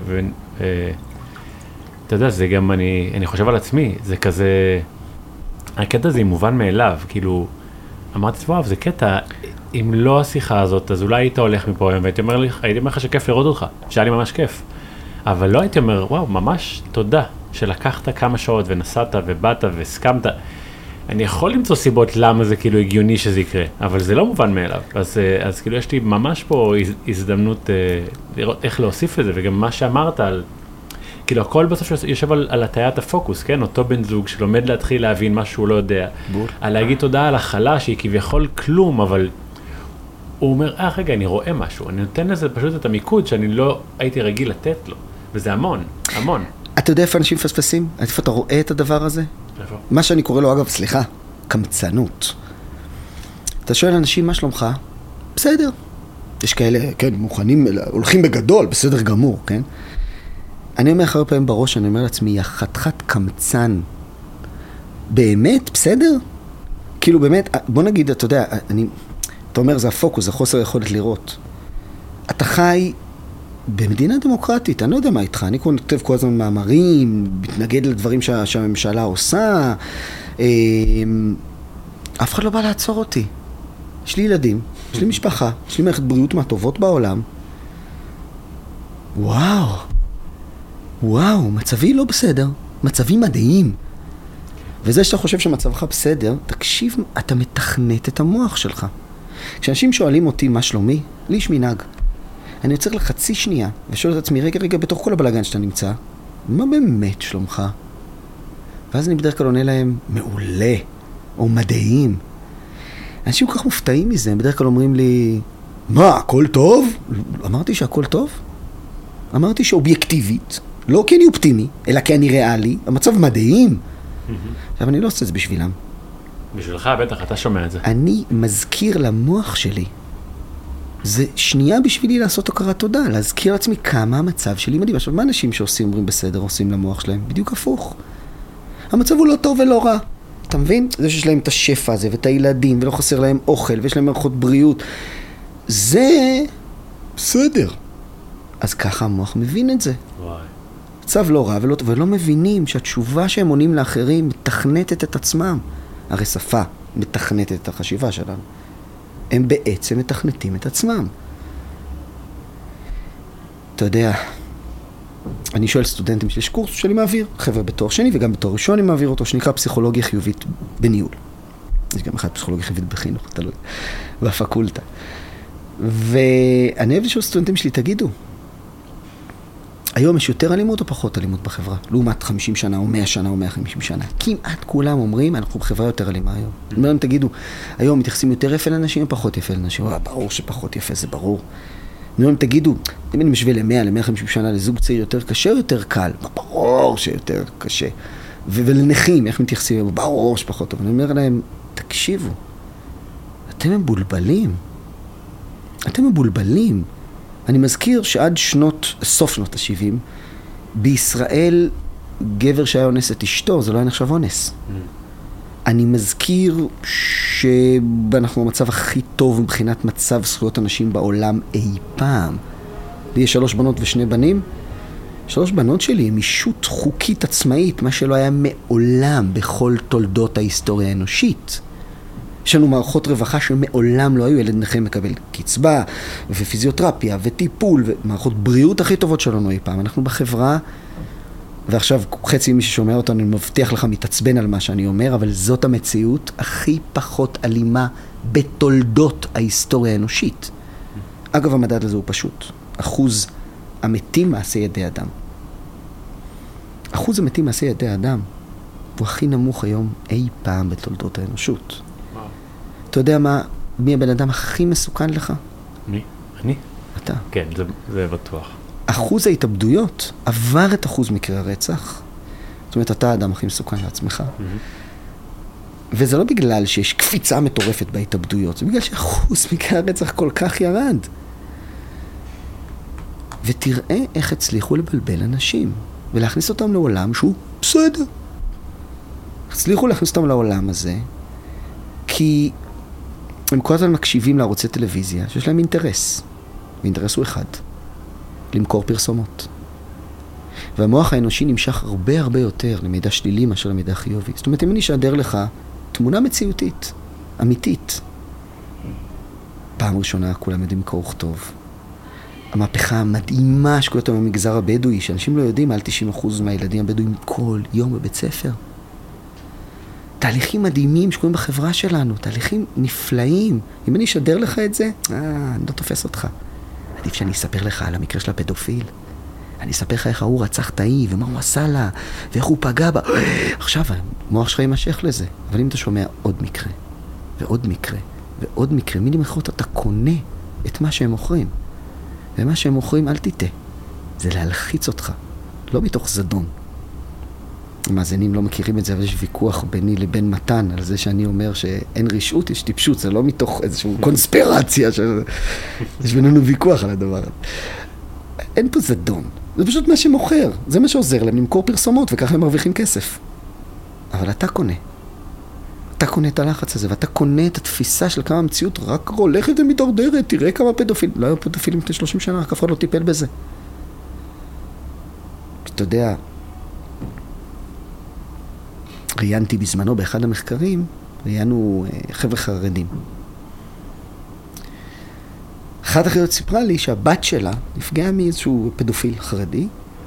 אתה יודע, זה גם, אני חושב על עצמי, זה כזה, הקטע הזה מובן מאליו, כאילו, אמרתי, וואו, זה קטע, אם לא השיחה הזאת, אז אולי היית הולך מפה היום, והייתי אומר לך שכיף לראות אותך, שהיה לי ממש כיף. אבל לא הייתי אומר, וואו, ממש תודה, שלקחת כמה שעות ונסעת ובאת והסכמת. אני יכול למצוא סיבות למה זה כאילו הגיוני שזה יקרה, אבל זה לא מובן מאליו. אז כאילו יש לי ממש פה הזדמנות לראות איך להוסיף את זה, וגם מה שאמרת על, כאילו הכל בסוף יושב על הטיית הפוקוס, כן? אותו בן זוג שלומד להתחיל להבין מה שהוא לא יודע. על להגיד תודה על החלה שהיא כביכול כלום, אבל הוא אומר, רגע, אני רואה משהו, אני נותן לזה פשוט את המיקוד שאני לא הייתי רגיל לתת לו, וזה המון, המון. אתה יודע איפה אנשים מפספסים? איפה אתה רואה את הדבר הזה? איפה? מה שאני קורא לו, אגב, סליחה, קמצנות. אתה שואל אנשים, מה שלומך? בסדר. יש כאלה, כן, מוכנים, הולכים בגדול, בסדר גמור, כן? אני אומר אחרי פעמים בראש, אני אומר לעצמי, חתיכת קמצן. באמת? בסדר? כאילו באמת, בוא נגיד, אתה יודע, אתה אומר, זה הפוקוס, זה חוסר יכולת לראות. אתה חי במדינה דמוקרטית, אני לא יודע מה איתך, אני כותב כל הזמן מאמרים, מתנגד לדברים שהממשלה עושה, אף אחד לא בא לעצור אותי. יש לי ילדים, יש לי משפחה, יש לי מערכת בריאות מהטובות בעולם. וואו, מצבי לא בסדר, מצבי מדהים. וזה שאתה חושב שמצבך בסדר, תקשיב, אתה מתכנת את המוח שלך. כשאנשים שואלים אותי מה שלומי, לי יש מנהג. אני יוצר לחצי שנייה, ושואל את עצמי, רגע, בתוך כל הבלגן שאתה נמצא, מה באמת שלומך? ואז אני בדרך כלל עונה להם, מעולה, או מדהים. אנשים כל כך מופתעים מזה, הם בדרך כלל אומרים לי, מה, הכל טוב? אמרתי שהכל טוב? אמרתי שאובייקטיבית, לא כי אני אופטימי, אלא כי אני ריאלי, המצב מדהים. עכשיו, אני לא עושה את זה בשבילם. בשבילך, בטח, אתה שומע את זה. אני מזכיר למוח שלי, זה שנייה בשבילי לעשות הכרת תודה, להזכיר לעצמי כמה המצב שלי מדהים. עכשיו, מה אנשים שעושים, אומרים בסדר, עושים למוח שלהם? בדיוק הפוך. המצב הוא לא טוב ולא רע. אתה מבין? זה שיש להם את השפע הזה, ואת הילדים, ולא חסר להם אוכל, ויש להם מערכות בריאות. זה בסדר. אז ככה המוח מבין את זה. וואי. מצב לא רע ולא מבינים שהתשובה שהם עונים לאחרים מתכנתת את עצמם. הרי שפה מתכנתת את החשיבה שלנו. הם בעצם מתכנתים את עצמם. אתה יודע, אני שואל סטודנטים שיש קורס שאני מעביר, חבר'ה בתואר שני וגם בתואר ראשון אני מעביר אותו, שנקרא פסיכולוגיה חיובית בניהול. יש גם אחד פסיכולוגיה חיובית בחינוך, תלוי, בפקולטה. ואני אוהב לשאול סטודנטים שלי, תגידו, היום יש יותר אלימות או פחות אלימות בחברה? לעומת 50 שנה או 100 שנה או 150 שנה. כמעט כולם אומרים, אנחנו בחברה יותר אלימה היום. אני אומר להם, תגידו, היום מתייחסים יותר יפה לאנשים או פחות יפה לאנשים? ברור שפחות יפה, זה ברור. אני אומר להם, תגידו, אם אני משווה ל-100, ל-150 שנה, לזוג צעיר יותר קשה או יותר קל? ברור שיותר קשה. ולנכים, איך מתייחסים? ברור שפחות טוב. אני אומר להם, תקשיבו, אתם מבולבלים. אתם מבולבלים. אני מזכיר שעד סוף שנות ה-70, בישראל גבר שהיה אונס את אשתו, זה לא היה נחשב אונס. אני מזכיר שאנחנו במצב הכי טוב מבחינת מצב זכויות אנשים בעולם אי פעם. לי יש 3 בנות ו2 בנים. 3 בנות שלי הם אישות חוקית עצמאית, מה שלא היה מעולם בכל תולדות ההיסטוריה האנושית. יש לנו מערכות רווחה שמעולם לא היו, ילד נכה מקבל קצבה ופיזיותרפיה וטיפול ומערכות בריאות הכי טובות שלנו אי פעם. אנחנו בחברה, ועכשיו חצי מי ששומע אותנו, אני מבטיח לך מתעצבן על מה שאני אומר, אבל זאת המציאות הכי פחות אלימה בתולדות ההיסטוריה האנושית. אגב, המדד הזה הוא פשוט. אחוז המתים מעשי ידי אדם. אחוז המתים מעשי ידי אדם הוא הכי נמוך היום אי פעם בתולדות האנושות. אתה יודע מי הבן אדם הכי מסוכן לך? מי? אני? אתה. כן, זה בטוח. אחוז ההתאבדויות עבר את אחוז מקרי הרצח. זאת אומרת, אתה האדם הכי מסוכן לעצמך. וזה לא בגלל שיש קפיצה מטורפת בהתאבדויות, זה בגלל שאחוז מקרי הרצח כל כך ירד. ותראה איך הצליחו לבלבל אנשים, ולהכניס אותם לעולם שהוא בסדר. הצליחו להכניס אותם לעולם הזה, כי הם כל הזמן מקשיבים לערוצי טלוויזיה, שיש להם אינטרס. ואינטרס הוא אחד, למכור פרסומות. והמוח האנושי נמשך הרבה הרבה יותר למידע שלילי מאשר למידע חיובי. זאת אומרת, אם אני אשדר לך תמונה מציאותית, אמיתית, פעם ראשונה כולם יודעים קרוא וכתוב. המהפכה המדהימה שקורית היום במגזר הבדואי, שאנשים לא יודעים, על 90% מהילדים הבדואים כל יום בבית ספר. תהליכים מדהימים שקורים בחברה שלנו, תהליכים נפלאים. אם אני אשדר לך את זה, אני לא תופס אותך. עדיף שאני אספר לך על המקרה של הפדופיל. אני אספר לך איך הוא רצח את האי, ומה הוא עשה לה, ואיך הוא פגע בה. עכשיו, המוח שלך יימשך לזה. אבל אם אתה שומע עוד מקרה, ועוד מקרה, ועוד מקרה, מילים אחרות, אתה קונה את מה שהם מוכרים. ומה שהם מוכרים, אל תטעה. זה להלחיץ אותך, לא מתוך זדון. המאזינים לא מכירים את זה, אבל יש ויכוח ביני לבין מתן, על זה שאני אומר שאין רשעות, יש טיפשות, זה לא מתוך איזושהי קונספירציה, יש בינינו ויכוח על הדבר הזה. אין פה זדון, זה פשוט מה שמוכר, זה מה שעוזר להם למכור פרסומות, וככה הם מרוויחים כסף. אבל אתה קונה. אתה קונה את הלחץ הזה, ואתה קונה את התפיסה של כמה המציאות רק הולכת ומתדרדרת, תראה כמה פדופילים. לא היו פדופילים לפני 30 שנה, רק אף אחד לא טיפל בזה. אתה יודע, ראיינתי בזמנו באחד המחקרים, ראיינו חבר'ה חרדים. אחת החיות סיפרה לי שהבת שלה נפגעה מאיזשהו פדופיל חרדי,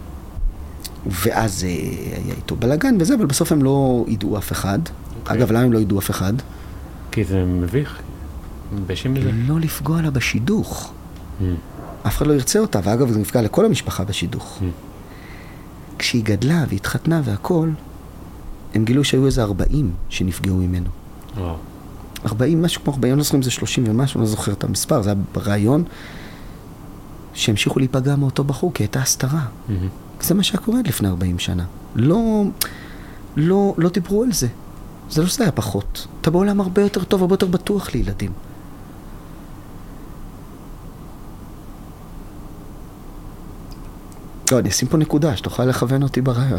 ואז היה איתו בלגן וזה, אבל בסוף הם לא ידעו אף אחד. אגב, למה הם לא ידעו אף אחד? כי זה מביך. מביישים בזה. לא לפגוע לה בשידוך. אף אחד לא ירצה אותה, ואגב, זה נפגע לכל המשפחה בשידוך. כשהיא גדלה והתחתנה והכל, הם גילו שהיו איזה 40 שנפגעו ממנו. 40, משהו כמו 40, לא זוכרים, זה 30 ומשהו, לא זוכר את המספר, זה היה ברעיון שהמשיכו להיפגע מאותו בחור, כי הייתה הסתרה. זה מה שקורה לפני 40 שנה. לא דיברו על זה. זה לא שזה היה פחות. אתה בעולם הרבה יותר טוב, הרבה יותר בטוח לילדים. לא, אני אשים פה נקודה, שתוכל לכוון אותי ברעיון.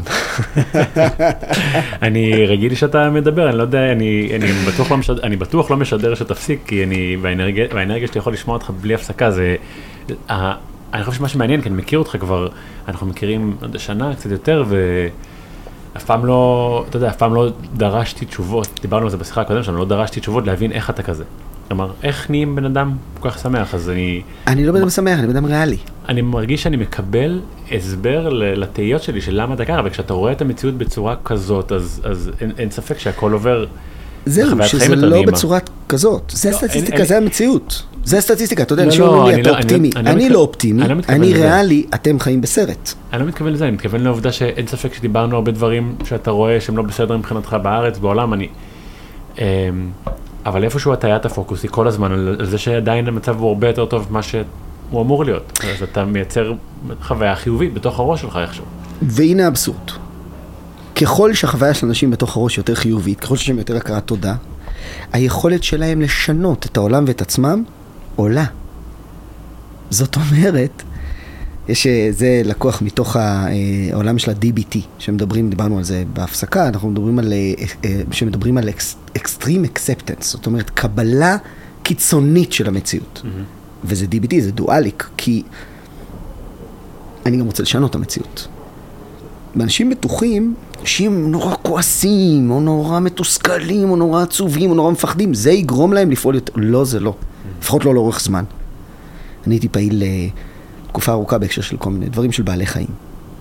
אני רגיל שאתה מדבר, אני לא יודע, אני בטוח לא משדר שתפסיק, כי והאנרגיה שאתה יכול לשמוע אותך בלי הפסקה, זה, אני חושב שמה שמעניין, כי אני מכיר אותך כבר, אנחנו מכירים עוד שנה, קצת יותר, ואף פעם לא, אתה יודע, אף פעם לא דרשתי תשובות, דיברנו על זה בשיחה הקודם שלנו, לא דרשתי תשובות להבין איך אתה כזה. כלומר, איך נהיים בן אדם כל כך שמח? אז אני לא בן אדם שמח, אני בן אדם ריאלי. אני מרגיש שאני מקבל הסבר לתהיות שלי של למה אתה ככה, וכשאתה רואה את המציאות בצורה כזאת, אז אין ספק שהכל עובר. זהו, שזה לא בצורה כזאת. זה סטטיסטיקה, זה המציאות. זה סטטיסטיקה, אתה יודע, אנשים אומרים לי, אתה אופטימי. אני לא אופטימי, אני ריאלי, אתם חיים בסרט. אני לא מתכוון לזה, אני מתכוון לעובדה שאין ספק שדיברנו הרבה דברים שאתה רואה שהם לא בסדר מבחינתך בארץ, בעולם, אבל איפשהו הטיית הפוקוס היא כל הזמן על זה שעדיין המצב הוא הרבה יותר טוב ממה שהוא אמור להיות. אז אתה מייצר חוויה חיובית בתוך הראש שלך איכשהו. והנה האבסורד. ככל שהחוויה של אנשים בתוך הראש יותר חיובית, ככל שהם יותר הכרת תודה, היכולת שלהם לשנות את העולם ואת עצמם עולה. זאת אומרת, זה לקוח מתוך העולם של ה-DBT, דיברנו על זה בהפסקה, אנחנו מדברים על extreme acceptance, זאת אומרת, קבלה קיצונית של המציאות. וזה DBT, זה דואליק, כי אני גם רוצה לשנות את המציאות. באנשים בטוחים, אנשים נורא כועסים, או נורא מתוסכלים, או נורא עצובים, או נורא מפחדים, זה יגרום להם לפעול יותר. לא, זה לא. לפחות לא לאורך זמן. אני הייתי פעיל תקופה ארוכה בהקשר של כל מיני דברים של בעלי חיים.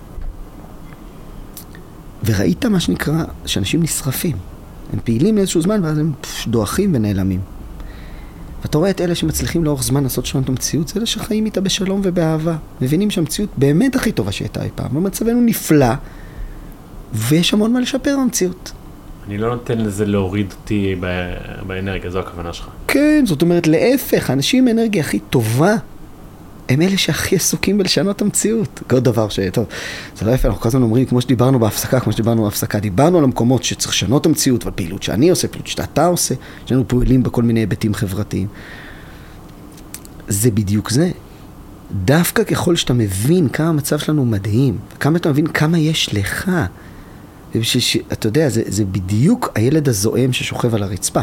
וראית מה שנקרא, שאנשים נשרפים. הם פעילים לאיזשהו זמן, ואז הם דועכים ונעלמים. ואתה רואה את אלה שמצליחים לאורך זמן לעשות שלנו את המציאות, זה אלה שחיים איתה בשלום ובאהבה. מבינים שהמציאות באמת הכי טובה שהייתה אי פעם. ומצבנו נפלא, ויש המון מה לשפר במציאות. אני לא נותן לזה להוריד אותי באנרגיה, זו הכוונה שלך. כן, זאת אומרת, להפך, האנשים עם האנרגיה הכי טובה, הם אלה שהכי עסוקים בלשנות המציאות. עוד דבר טוב, זה לא יפה, אנחנו כל הזמן אומרים, כמו שדיברנו בהפסקה, דיברנו על המקומות שצריך לשנות המציאות, ועל פעילות שאני עושה, פעילות שאתה עושה, שאנו פועלים בכל מיני היבטים חברתיים. זה בדיוק זה. דווקא ככל שאתה מבין כמה המצב שלנו מדהים, וכמה אתה מבין כמה יש לך, אתה יודע, זה בדיוק הילד הזועם ששוכב על הרצפה.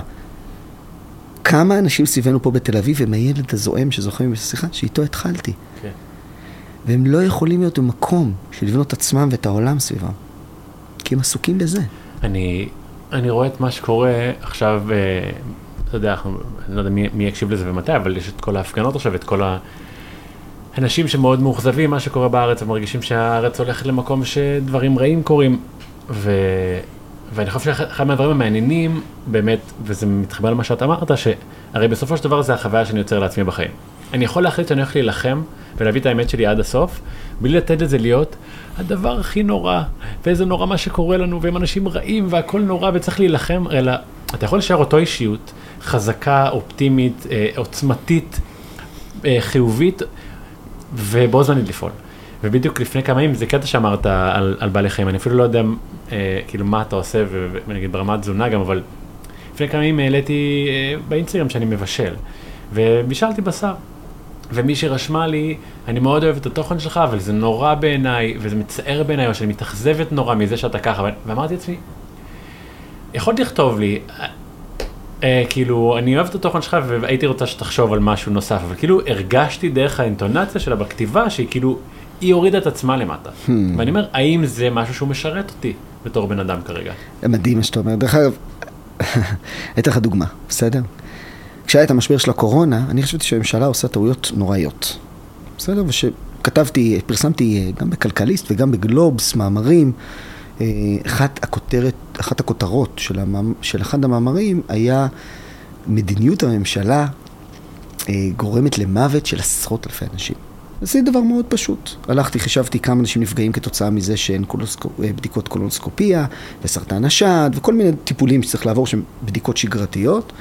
כמה אנשים סביבנו פה בתל אביב הם הילד הזועם שזוכרים בשיחה שאיתו התחלתי. Okay. והם לא יכולים להיות במקום של לבנות את עצמם ואת העולם סביבם. כי הם עסוקים בזה. אני רואה את מה שקורה עכשיו, אתה יודע, אני לא יודע מי יקשיב לזה ומתי, אבל יש את כל ההפגנות עכשיו, את כל האנשים שמאוד מאוכזבים מה שקורה בארץ, ומרגישים שהארץ הולכת למקום שדברים רעים קורים. ואני חושב שאחד מהדברים המעניינים, באמת, וזה מתחבר למה שאת אמרת, שהרי בסופו של דבר זה החוויה שאני יוצר לעצמי בחיים. אני יכול להחליט שאני הולך להילחם ולהביא את האמת שלי עד הסוף, בלי לתת לזה להיות הדבר הכי נורא, ואיזה נורא מה שקורה לנו, והם אנשים רעים, והכל נורא, וצריך להילחם, אלא אתה יכול לשאר אותו אישיות, חזקה, אופטימית, עוצמתית, חיובית, ובו זמנית לפעול. ובדיוק לפני כמה ימים, זה קטע שאמרת על בעלי חיים, אני אפילו לא יודע כאילו מה אתה עושה, ונגיד ברמת תזונה גם, אבל לפני כמה ימים העליתי באינסטגרם שאני מבשל, ובישלתי בשר, ומי שרשמה לי, אני מאוד אוהב את התוכן שלך, אבל זה נורא בעיניי, וזה מצער בעיניי, או שאני מתאכזבת נורא מזה שאתה ככה, ואמרתי לעצמי, יכולתי לכתוב לי, כאילו, אני אוהב את התוכן שלך, והייתי רוצה שתחשוב על משהו נוסף, אבל כאילו הרגשתי דרך האינטונציה שלה בכתיבה, שהיא כאילו, היא הורידה את עצמה למטה. ואני אומר, האם זה משהו שהוא משרת אותי בתור בן אדם כרגע? מדהים מה שאתה אומר. דרך אגב, הייתה לך דוגמה, בסדר? כשהיה את המשבר של הקורונה, אני חשבתי שהממשלה עושה טעויות נוראיות. בסדר? ושכתבתי, פרסמתי גם בכלכליסט וגם בגלובס, מאמרים. אחת הכותרות של אחד המאמרים היה מדיניות הממשלה גורמת למוות של עשרות אלפי אנשים. זה דבר מאוד פשוט. הלכתי, חשבתי כמה אנשים נפגעים כתוצאה מזה שאין בדיקות קולונוסקופיה, וסרטן השד, וכל מיני טיפולים שצריך לעבור שהם בדיקות שגרתיות,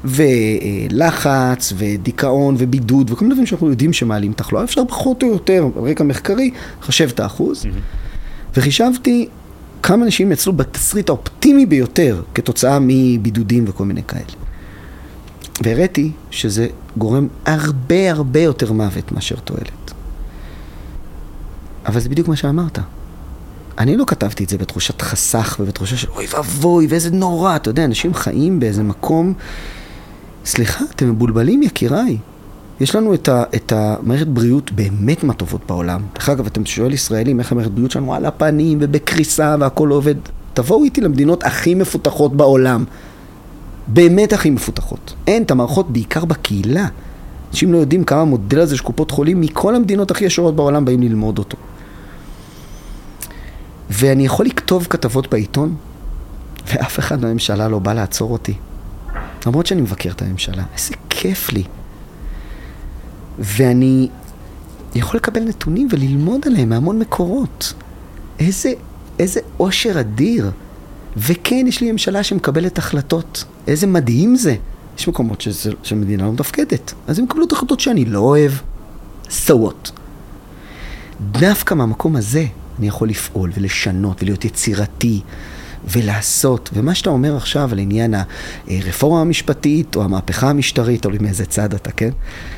ולחץ, ודיכאון, ובידוד, וכל מיני דברים שאנחנו יודעים שמעלים תחלואה. אפשר פחות או יותר, ברקע מחקרי, חשב את האחוז, וחישבתי כמה אנשים יצאו בתסריט האופטימי ביותר, כתוצאה מבידודים וכל מיני כאלה. והראיתי שזה גורם הרבה הרבה יותר מוות מאשר תועלת. אבל זה בדיוק מה שאמרת. אני לא כתבתי את זה בתחושת חסך ובתחושה של אוי ואבוי ואיזה נורא. אתה יודע, אנשים חיים באיזה מקום. סליחה, אתם מבולבלים יקיריי. יש לנו את המערכת בריאות באמת מהטובות בעולם. דרך אגב, אתם שואל ישראלים איך המערכת בריאות שלנו על הפנים ובקריסה והכל עובד. תבואו איתי למדינות הכי מפותחות בעולם. באמת הכי מפותחות. אין את המערכות בעיקר בקהילה. אנשים לא יודעים כמה המודל הזה של קופות חולים מכל המדינות הכי ישורות בעולם באים ללמוד אותו. ואני יכול לכתוב כתבות בעיתון, ואף אחד מהממשלה לא בא לעצור אותי. למרות שאני מבקר את הממשלה. איזה כיף לי. ואני יכול לקבל נתונים וללמוד עליהם מהמון מקורות. איזה עושר אדיר. וכן, יש לי ממשלה שמקבלת החלטות. איזה מדהים זה. יש מקומות שמדינה לא מתפקדת. אז הם מקבלו החלטות שאני לא אוהב. So what? דווקא מהמקום הזה אני יכול לפעול ולשנות ולהיות יצירתי ולעשות. ומה שאתה אומר עכשיו על עניין הרפורמה המשפטית או המהפכה המשטרית, או מאיזה צד אתה, כן?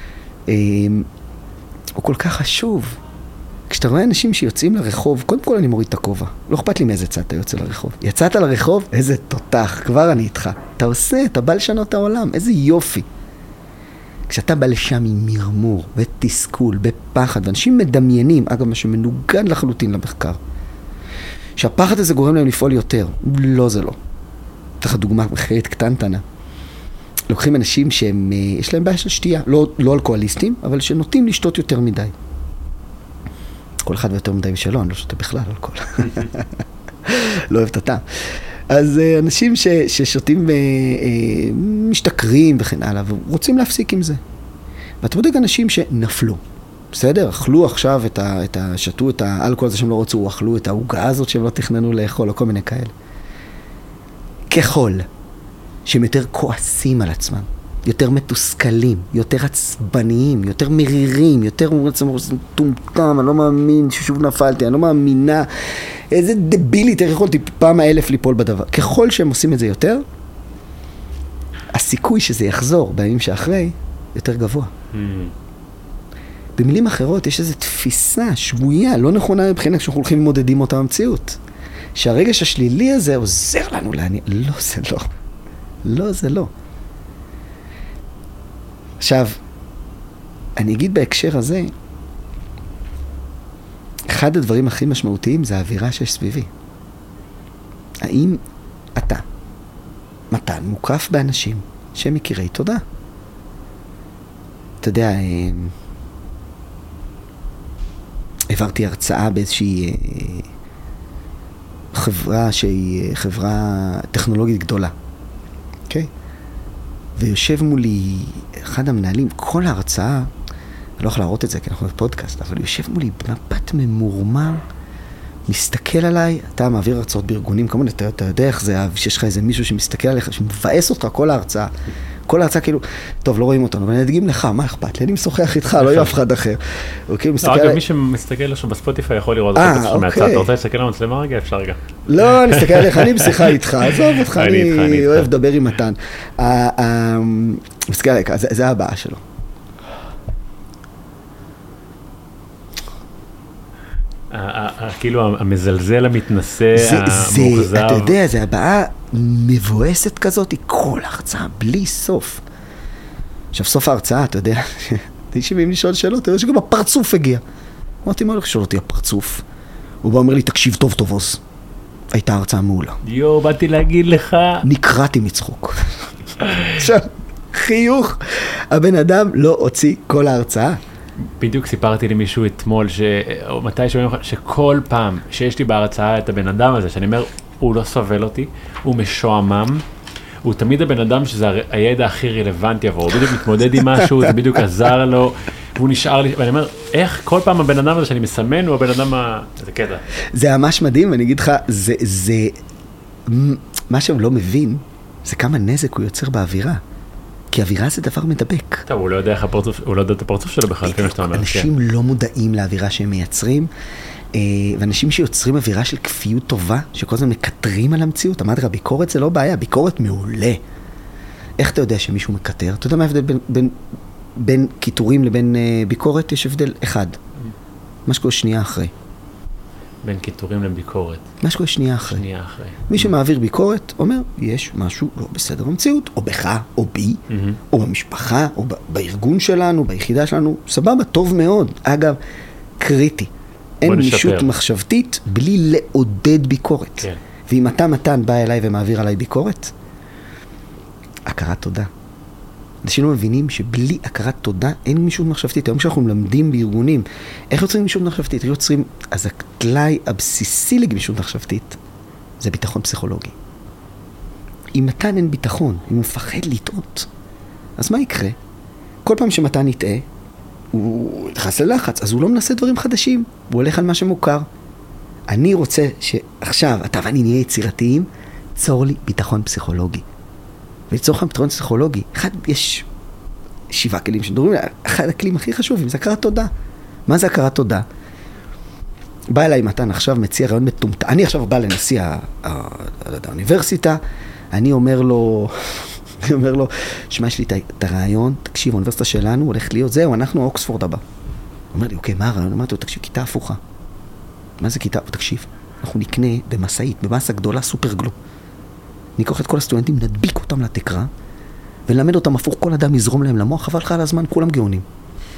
הוא כל כך חשוב. כשאתה רואה אנשים שיוצאים לרחוב, קודם כל אני מוריד את הכובע. לא אכפת לי מאיזה צד אתה יוצא לרחוב. יצאת לרחוב? איזה תותח, כבר אני איתך. אתה עושה, אתה בא לשנות את העולם, איזה יופי. כשאתה בא לשם עם מרמור ותסכול, בפחד, ואנשים מדמיינים, אגב, מה שמנוגד לחלוטין למחקר, שהפחד הזה גורם להם לפעול יותר. לא, זה לא. תחת דוגמה אחרת קטנטנה. לוקחים אנשים שהם, יש להם בעיה של שתייה, לא אלכוהוליסטים, אבל שנוטים לשתות יותר מדי. כל אחד ויותר מדי משלו, אני לא שותה בכלל אלכוהול. לא אוהב את הטעם. אז אנשים ששותים משתכרים וכן הלאה, ורוצים להפסיק עם זה. ואתה בודק אנשים שנפלו. בסדר? אכלו עכשיו שתו את האלכוהול הזה שהם לא רצו, אכלו את ההוגה הזאת שהם לא תכננו לאכול, או כל מיני כאלה. ככל שהם יותר כועסים על עצמם, יותר מתוסכלים, יותר עצבניים, יותר מרירים, יותר טומטם, אני לא מאמין ששוב נפלתי, אני לא מאמינה, איזה דבילית, איך יכולתי פעם 1000 ליפול בדבר. ככל שהם עושים את זה יותר, הסיכוי שזה יחזור בימים שאחרי, יותר גבוה. במילים אחרות, יש איזו תפיסה שבויה, לא נכונה מבחינה כשאנחנו הולכים ומודדים אותה המציאות. שהרגש השלילי הזה עוזר לנו להניע. לא, זה לא. לא, זה לא. עכשיו, אני אגיד בהקשר הזה, אחד הדברים הכי משמעותיים זה האווירה שיש סביבי. האם אתה, מתן, מוקף באנשים שהם מכירי תודה? אתה יודע, העברתי הרצאה באיזושהי חברה שהיא חברה טכנולוגית גדולה. אוקיי? ויושב מולי אחד המנהלים, כל ההרצאה, אני לא יכול להראות את זה כי אנחנו בפודקאסט, אבל יושב מולי במבט ממורמר, מסתכל עליי, אתה מעביר הרצאות בארגונים, כמובן, אתה יודע איך זה, שיש לך איזה מישהו שמסתכל עליך, שמבאס אותך כל ההרצאה. כל ההרצאה כאילו, טוב, לא רואים אותנו, אבל אני אדגים לך, מה אכפת לי? אני משוחח איתך, לא יהיה אף אחד אחר. אגב, מי שמסתכל עכשיו בספוטיפיי יכול לראות את זה מהצד. אתה רוצה להסתכל על המצלמה רגע? אפשר רגע. לא, אני אסתכל עליך, אני בשיחה איתך, עזוב אותך, אני אוהב לדבר עם מתן. מסתכל עליך, זה הבאה שלו. כאילו המזלזל, המתנשא, המוחזר. אתה יודע, זה הבאה מבואסת כזאת, היא כל הרצאה, בלי סוף. עכשיו, סוף ההרצאה, אתה יודע, תשמעים לשאול שאלות, אתה יודע שגם הפרצוף הגיע. אמרתי, מה הולך לשאול אותי הפרצוף? הוא בא אומר לי, תקשיב טוב טוב, עוז. הייתה הרצאה מעולה. באתי להגיד לך. נקרעתי מצחוק. עכשיו, חיוך. הבן אדם לא הוציא כל ההרצאה. בדיוק סיפרתי למישהו אתמול, או מתי שאומרים לך, שכל פעם שיש לי בהרצאה את הבן אדם הזה, שאני אומר, הוא לא סובל אותי, הוא משועמם, הוא תמיד הבן אדם שזה הידע הכי רלוונטי עבור, הוא בדיוק מתמודד עם משהו, זה בדיוק עזר לו, והוא נשאר לי, ואני אומר, איך כל פעם הבן אדם הזה שאני מסמן, הוא הבן אדם זה קטע. זה ממש מדהים, ואני אגיד לך, מה שהוא לא מבין, זה כמה נזק הוא יוצר באווירה. כי אווירה זה דבר מדבק. טוב, הוא לא יודע את הפרצוף שלו בכלל, כמו שאתה אומר. אנשים לא מודעים לאווירה שהם מייצרים, ואנשים שיוצרים אווירה של כפיות טובה, שכל הזמן מקטרים על המציאות. אמרתי לך, ביקורת זה לא בעיה, ביקורת מעולה. איך אתה יודע שמישהו מקטר? אתה יודע מה ההבדל בין קיטורים לבין ביקורת? יש הבדל אחד. מה שקורה שנייה אחרי. בין קיטורים לביקורת. מה שקורה שנייה אחרי. מי שמעביר ביקורת אומר, יש משהו לא בסדר במציאות, או בך, או בי, או במשפחה, או בארגון שלנו, ביחידה שלנו, סבבה, טוב מאוד. אגב, קריטי. אין מישות מחשבתית בלי לעודד ביקורת. כן. ואם אתה מתן בא אליי ומעביר עליי ביקורת, הכרת תודה. אנשים לא מבינים שבלי הכרת תודה אין מישות מחשבתית. היום כשאנחנו מלמדים בארגונים, איך יוצרים מישות מחשבתית? אז הכלי הבסיסי לגמישות מחשבתית זה ביטחון פסיכולוגי. אם מתן אין ביטחון, אם הוא מפחד לטעות, אז מה יקרה? כל פעם שמתן יטעה, הוא נכנס ללחץ, אז הוא לא מנסה דברים חדשים, הוא הולך על מה שמוכר. אני רוצה שעכשיו אתה ואני נהיה יצירתיים, צור לי ביטחון פסיכולוגי. ולצורך ביטחון פסיכולוגי, יש 7 כלים שמדברים, אחד הכלים הכי חשובים זה הכרת תודה. מה זה הכרת תודה? בא אליי מתן עכשיו מציע רעיון מטומטם. אני עכשיו בא לנשיא האוניברסיטה, אני אומר לו, שמע, יש לי את הרעיון, תקשיב, האוניברסיטה שלנו הולך להיות, זהו, אנחנו אוקספורד הבא. הוא אומר לי, אוקיי, מה הרעיון? אמרתי לו, תקשיב, כיתה הפוכה. מה זה כיתה? תקשיב, אנחנו נקנה במסעית, במסה גדולה, סופר גלו. ניקח את כל הסטודנטים, נדביק אותם לתקרה, ולמד אותם הפוך, כל אדם יזרום להם למוח, חבל לך על הזמן, כולם גאונים.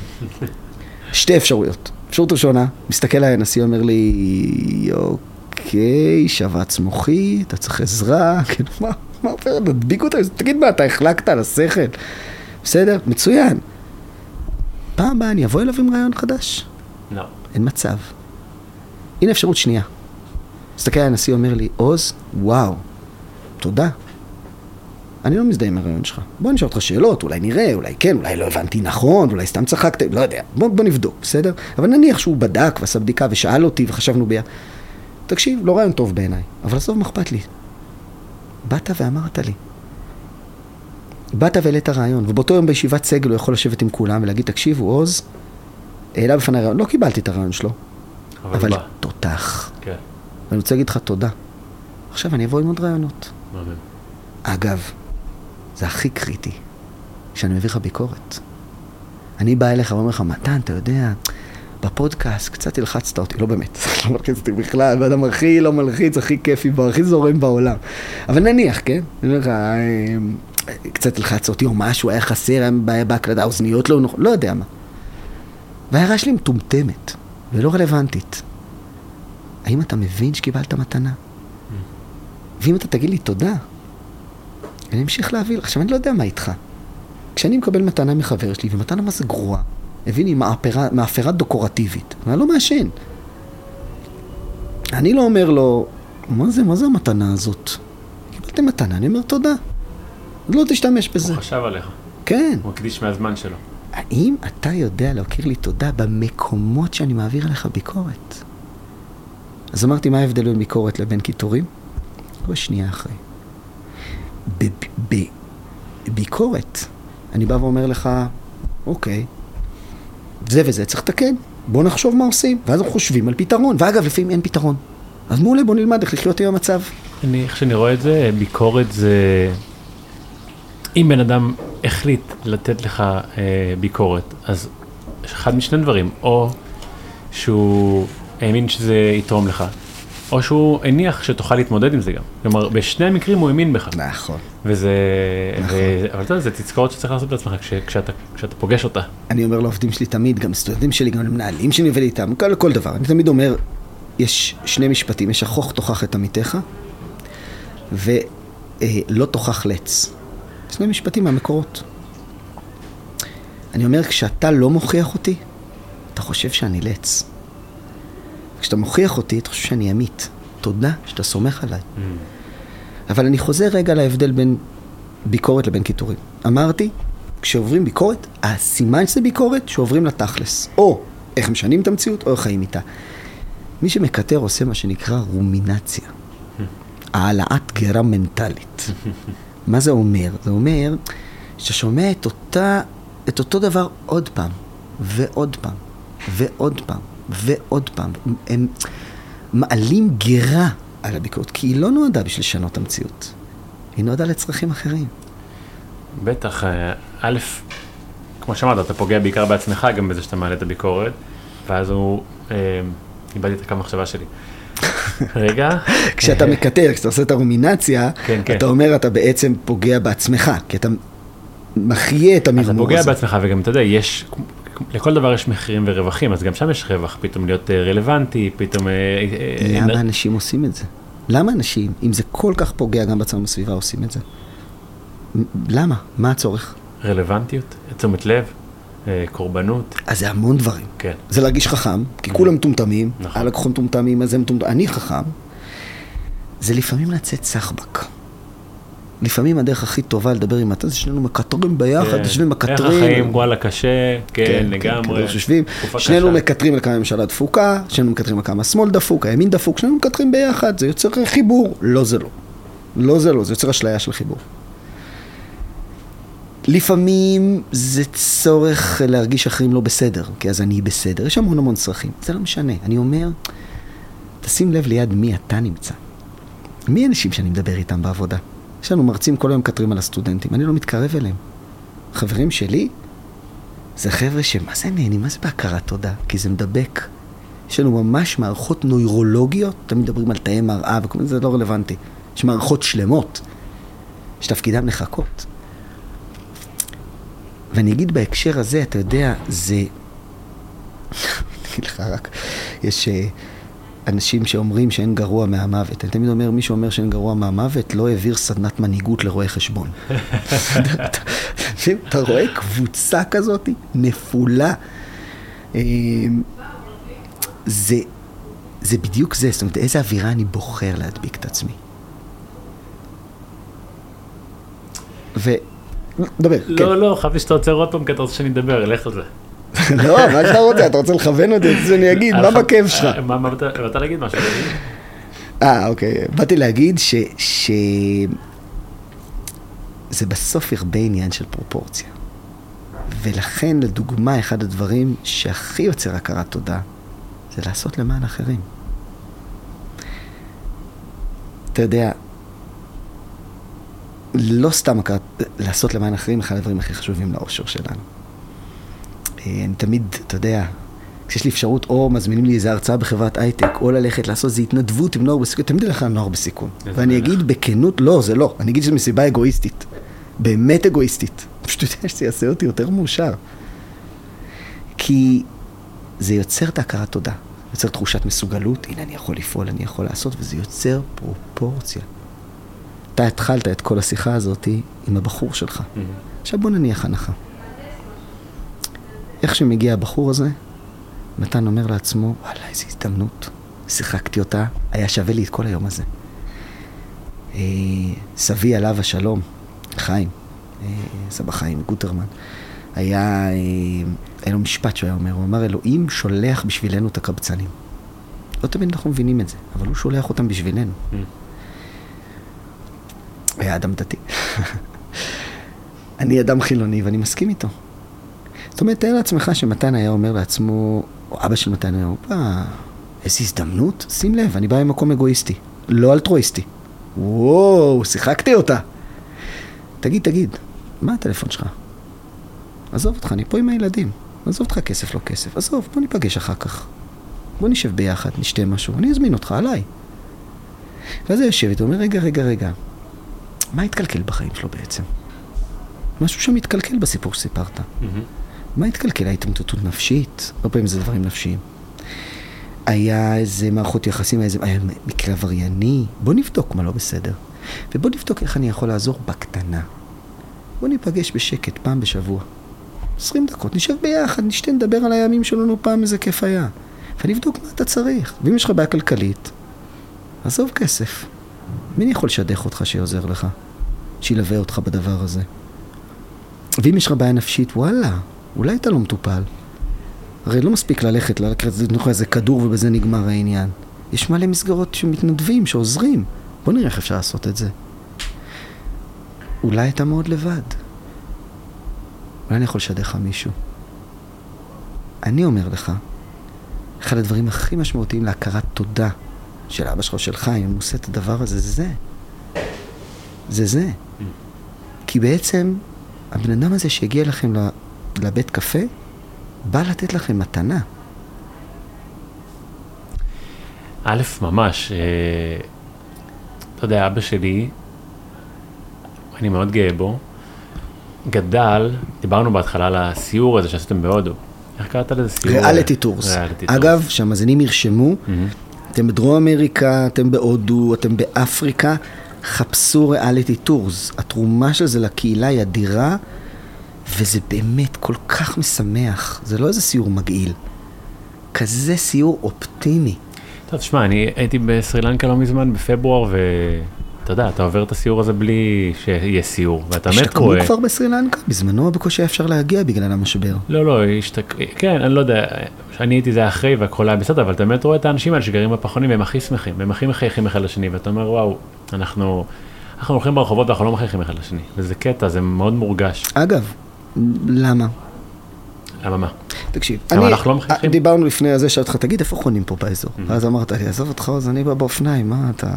2 אפשרויות. אפשרות ראשונה, מסתכל עליי הנשיא, אומר לי, אוקיי, אוקיי, שבץ מוחי, אתה צריך עזרה, כאילו, מה עובר? תדביק אותה, תגיד מה, אתה החלקת על השכל? בסדר? מצוין. פעם הבאה אני אבוא אליו עם רעיון חדש. לא. אין מצב. הנה אפשרות שנייה. מסתכל על הנשיא, אומר לי, עוז, וואו, תודה. אני לא מזדהה עם הרעיון שלך. בוא נשאל אותך שאלות, אולי נראה, אולי כן, אולי לא הבנתי נכון, אולי סתם צחקת, לא יודע. בוא נבדוק, בסדר? אבל נניח שהוא בדק ועשה בדיקה ושאל אותי וחשבנו ביחד. תקשיב, לא רעיון טוב בעיניי, אבל עזוב מה אכפת לי. באת ואמרת לי. באת והעלית רעיון, ובאותו יום בישיבת סגל הוא יכול לשבת עם כולם ולהגיד, תקשיבו, עוז, העלה בפני הרעיון, לא קיבלתי את הרעיון שלו, אבל תותח. כן. ואני רוצה להגיד לך תודה. עכשיו אני אבוא עם עוד רעיונות. מאמן. אגב, זה הכי קריטי, שאני מביא לך ביקורת. אני בא אליך ואומר לך, מתן, אתה יודע, בפודקאסט קצת הלחצת אותי, לא באמת, לא מלחיץ אותי בכלל, באדם הכי לא מלחיץ, הכי כיפי, הכי זורם בעולם. אבל נניח, כן? אני אומר לך, קצת הלחצת אותי או משהו, היה חסר, היה בעיה בהקלדה, האוזניות לא יודע מה. וההערה שלי מטומטמת, ולא רלוונטית. האם אתה מבין שקיבלת מתנה? ואם אתה תגיד לי תודה, אני אמשיך להביא לך. עכשיו, אני לא יודע מה איתך. כשאני מקבל מתנה מחבר שלי, ומתנה מה זה גרועה, הביני, מאפרה דוקורטיבית, ואני לא מעשן. אני לא אומר לו, מה זה המתנה הזאת? קיבלתם מתנה, אני אומר תודה. לא תשתמש בזה. הוא חשב עליך. כן. הוא הקדיש מהזמן שלו. האם אתה יודע להכיר לי תודה במקומות שאני מעביר עליך ביקורת? אז אמרתי, מה ההבדל בין ביקורת לבין קיטורים? לא שנייה אחרי. בביקורת, אני בא ואומר לך, אוקיי, זה וזה צריך לתקן, בוא נחשוב מה עושים, ואז אנחנו חושבים על פתרון, ואגב, לפעמים אין פתרון. אז מעולה, בוא נלמד איך לחיות עם המצב. איך שאני רואה את זה, ביקורת זה... אם בן אדם החליט לתת לך ביקורת, אז אחד משני דברים, או שהוא האמין שזה יתרום לך, או שהוא הניח שתוכל להתמודד עם זה גם. כלומר, בשני המקרים הוא האמין בך. נכון. וזה... אבל אתה יודע, זה תזכורת שצריך לעשות לעצמך כשאתה פוגש אותה. אני אומר לעובדים שלי תמיד, גם סטודנטים שלי, גם למנהלים שאני מביא איתם, כל דבר. אני תמיד אומר, יש שני משפטים, יש הכוח תוכח את עמיתך, ולא תוכח לץ. שני משפטים מהמקורות. אני אומר, כשאתה לא מוכיח אותי, אתה חושב שאני לץ. כשאתה מוכיח אותי, אתה חושב שאני עמית. תודה שאתה סומך עליי. אבל אני חוזר רגע להבדל בין ביקורת לבין קיטורים. אמרתי, כשעוברים ביקורת, הסימן שזה ביקורת, שעוברים לתכלס. או איך משנים את המציאות, או איך חיים איתה. מי שמקטר עושה מה שנקרא רומינציה. העלאת גרה מנטלית. מה זה אומר? זה אומר שאתה שומע את אותו דבר עוד פעם, ועוד פעם, ועוד פעם, ועוד פעם. הם מעלים גרה על הביקורת, כי היא לא נועדה בשביל לשנות המציאות. היא נועדה לצרכים אחרים. בטח, א', כמו שאמרת, אתה פוגע בעיקר בעצמך גם בזה שאתה מעלה את הביקורת, ואז הוא, איבדתי את הקו המחשבה שלי. רגע. כשאתה מקטר, כשאתה עושה את הרומינציה, אתה אומר, אתה בעצם פוגע בעצמך, כי אתה מחיה את המרמור הזה. אתה פוגע בעצמך, וגם אתה יודע, לכל דבר יש מחירים ורווחים, אז גם שם יש רווח, פתאום להיות רלוונטי, פתאום... למה אנשים עושים את זה? למה אנשים, אם זה כל כך פוגע גם בעצמם בסביבה, עושים את זה? למה? מה הצורך? רלוונטיות, תשומת לב, קורבנות. אז זה המון דברים. כן. זה להרגיש חכם, כי כולם מטומטמים, הלקוחות מטומטמים, אז הם מטומטמים, אני חכם. זה לפעמים לצאת סחבק. לפעמים הדרך הכי טובה לדבר עם אתה, זה שנינו מקטרים ביחד, יושבים מקטרים. איך החיים, וואלה קשה, כן, לגמרי. שנינו מקטרים על כמה ממשלה דפוקה, שנינו מקטרים על כמה שמאל דפוק, הימין דפוק, שנינו מקטרים ביחד, זה יוצר חיבור. לא זה לא. לא זה לא, זה יוצר אשליה של חיבור. לפעמים זה צורך להרגיש אחרים לא בסדר, כי אז אני בסדר. יש המון צרכים. זה לא משנה. אני אומר, תשים לב ליד מי אתה נמצא. מי האנשים שאני מדבר איתם בעבודה? יש לנו מרצים כל היום מקטרים על הסטודנטים. אני לא מתקרב אליהם. חברים שלי, זה חבר'ה שמה זה נהנים? מה זה בהכרת תודה? כי זה מדבק. יש לנו ממש מערכות נוירולוגיות, תמיד מדברים על תאי מראה, וכל מיני זה לא רלוונטי. יש מערכות שלמות, שתפקידם לחכות. ואני אגיד בהקשר הזה, אתה יודע, זה... אני אגיד לך רק, יש אנשים שאומרים שאין גרוע מהמוות. אני תמיד אומר, מי שאומר שאין גרוע מהמוות, לא העביר סדנת מנהיגות לרואי חשבון. אתה רואה קבוצה כזאת, נפולה. זה בדיוק זה, זאת אומרת, איזה אווירה אני בוחר להדביק את עצמי. דבר, כן. לא, חייב שאתה עוצר עוד פעם, כי אתה רוצה שאני אדבר, לך על זה. לא, מה שאתה רוצה? אתה רוצה לכוון אותי, שאני אגיד, מה בכיף שלך? מה אתה להגיד משהו? אוקיי. באתי להגיד זה בסוף הרבה עניין של פרופורציה. ולכן, לדוגמה, אחד הדברים שהכי יוצר הכרת תודה, זה לעשות למען אחרים. אתה יודע, לא סתם לעשות למען אחרים, אחד הדברים הכי חשובים לאושר שלנו. אני תמיד, אתה יודע, כשיש לי אפשרות, או מזמינים לי איזו הרצאה בחברת הייטק, או ללכת לעשות איזו התנדבות עם נוער בסיכון, תמיד הלכה לנוער בסיכון. ואני אגיד בכנות, לא, זה לא. אני אגיד שזה מסיבה אגואיסטית. באמת אגואיסטית. פשוט יודע שזה יעשה אותי יותר מאושר. כי זה יוצר את ההכרת תודה. יוצר תחושת מסוגלות, הנה אני יכול לפעול, אני יכול לעשות, וזה יוצר פרופורציה. אתה התחלת את כל השיחה הזאת עם הבחור שלך. עכשיו בוא נניח הנחה. איך שמגיע הבחור הזה, מתן אומר לעצמו, וואלה, איזו הזדמנות. שיחקתי אותה, היה שווה לי את כל היום הזה. סבי עליו השלום, חיים, סבא חיים, גוטרמן, היה לו משפט שהוא היה אומר, הוא אמר, אלוהים שולח בשבילנו את הקבצנים. לא תמיד אנחנו מבינים את זה, אבל הוא שולח אותם בשבילנו. היה אדם דתי. אני אדם חילוני ואני מסכים איתו. זאת אומרת, תאר לעצמך שמתן היה אומר לעצמו, או אבא של מתן היה אומר, איזו הזדמנות? שים לב, אני בא ממקום אגואיסטי, לא אלטרואיסטי. וואו, שיחקתי אותה. תגיד, מה הטלפון שלך? עזוב אותך, אני פה עם הילדים. עזוב אותך כסף, לא כסף. עזוב, בוא ניפגש אחר כך. בוא נשב ביחד, נשתה משהו, אני אזמין אותך עליי. ואז הוא יושב ואתה אומר, רגע. מה התקלקל בחיים שלו בעצם? משהו שם התקלקל בסיפור שסיפרת. מה התקלקל? הייתה התמוטטות נפשית? לא פעמים זה דברים נפשיים. היה איזה מערכות יחסים, היה מקרה עברייני. בוא נבדוק מה לא בסדר. ובוא נבדוק איך אני יכול לעזור בקטנה. בוא ניפגש בשקט פעם בשבוע. 20 דקות, נשב ביחד, נשתה, נדבר על הימים שלנו פעם, איזה כיף היה. ונבדוק מה אתה צריך. ואם יש לך בעיה כלכלית, עזוב כסף. מי יכול לשדך אותך שיעוזר לך? שילווה אותך בדבר הזה. ואם יש לך בעיה נפשית, וואלה, אולי אתה לא מטופל. הרי לא מספיק ללכת איזה כדור ובזה נגמר העניין. יש מלא מסגרות שמתנדבים, שעוזרים. בוא נראה איך אפשר לעשות את זה. אולי אתה מאוד לבד. אולי אני יכול לשדך מישהו. אני אומר לך, אחד הדברים הכי משמעותיים להכרת תודה של אבא שלך או של חיים, אם הוא עושה את הדבר הזה, זה. כי בעצם, הבן אדם הזה שהגיע לכם לבית קפה, בא לתת לכם מתנה. א', ממש, אתה יודע, אבא שלי, אני מאוד גאה בו, גדל, דיברנו בהתחלה על הסיור הזה שעשיתם בהודו. איך קראת לזה סיור? ריאליטי טורס. אגב, שהמאזינים ירשמו, אתם בדרום אמריקה, אתם בהודו, אתם באפריקה, חפשו ריאליטי טורס. התרומה של זה לקהילה היא אדירה, וזה באמת כל כך משמח. זה לא איזה סיור מגעיל. כזה סיור אופטימי. טוב, תשמע, אני הייתי בסרילנקה לא מזמן, בפברואר, ואתה יודע, אתה עובר את הסיור הזה בלי שיהיה סיור, ואתה באמת רואה... השתקמו כבר בסרילנקה? בזמנו בקושי אפשר להגיע בגלל המשבר. לא, כן, אני לא יודע, אני הייתי זה אחרי והכל היה בסדר, אבל אתה באמת רואה את האנשים האלה שגרים בפחונים, והם הכי שמחים, והם הכי מחייכים אחד לשני, ואתה אומר, וואו, אנחנו הולכים ברחובות ואנחנו לא מחייכים אחד לשני, וזה קטע, זה מאוד מורגש. אגב, למה? למה מה? תקשיב, דיברנו לפני הזה, שאלת לך, תגיד, איפה חונים פה באזור? ואז אמרת לי, עזוב אותך, אז אני בא באופניים, מה אתה...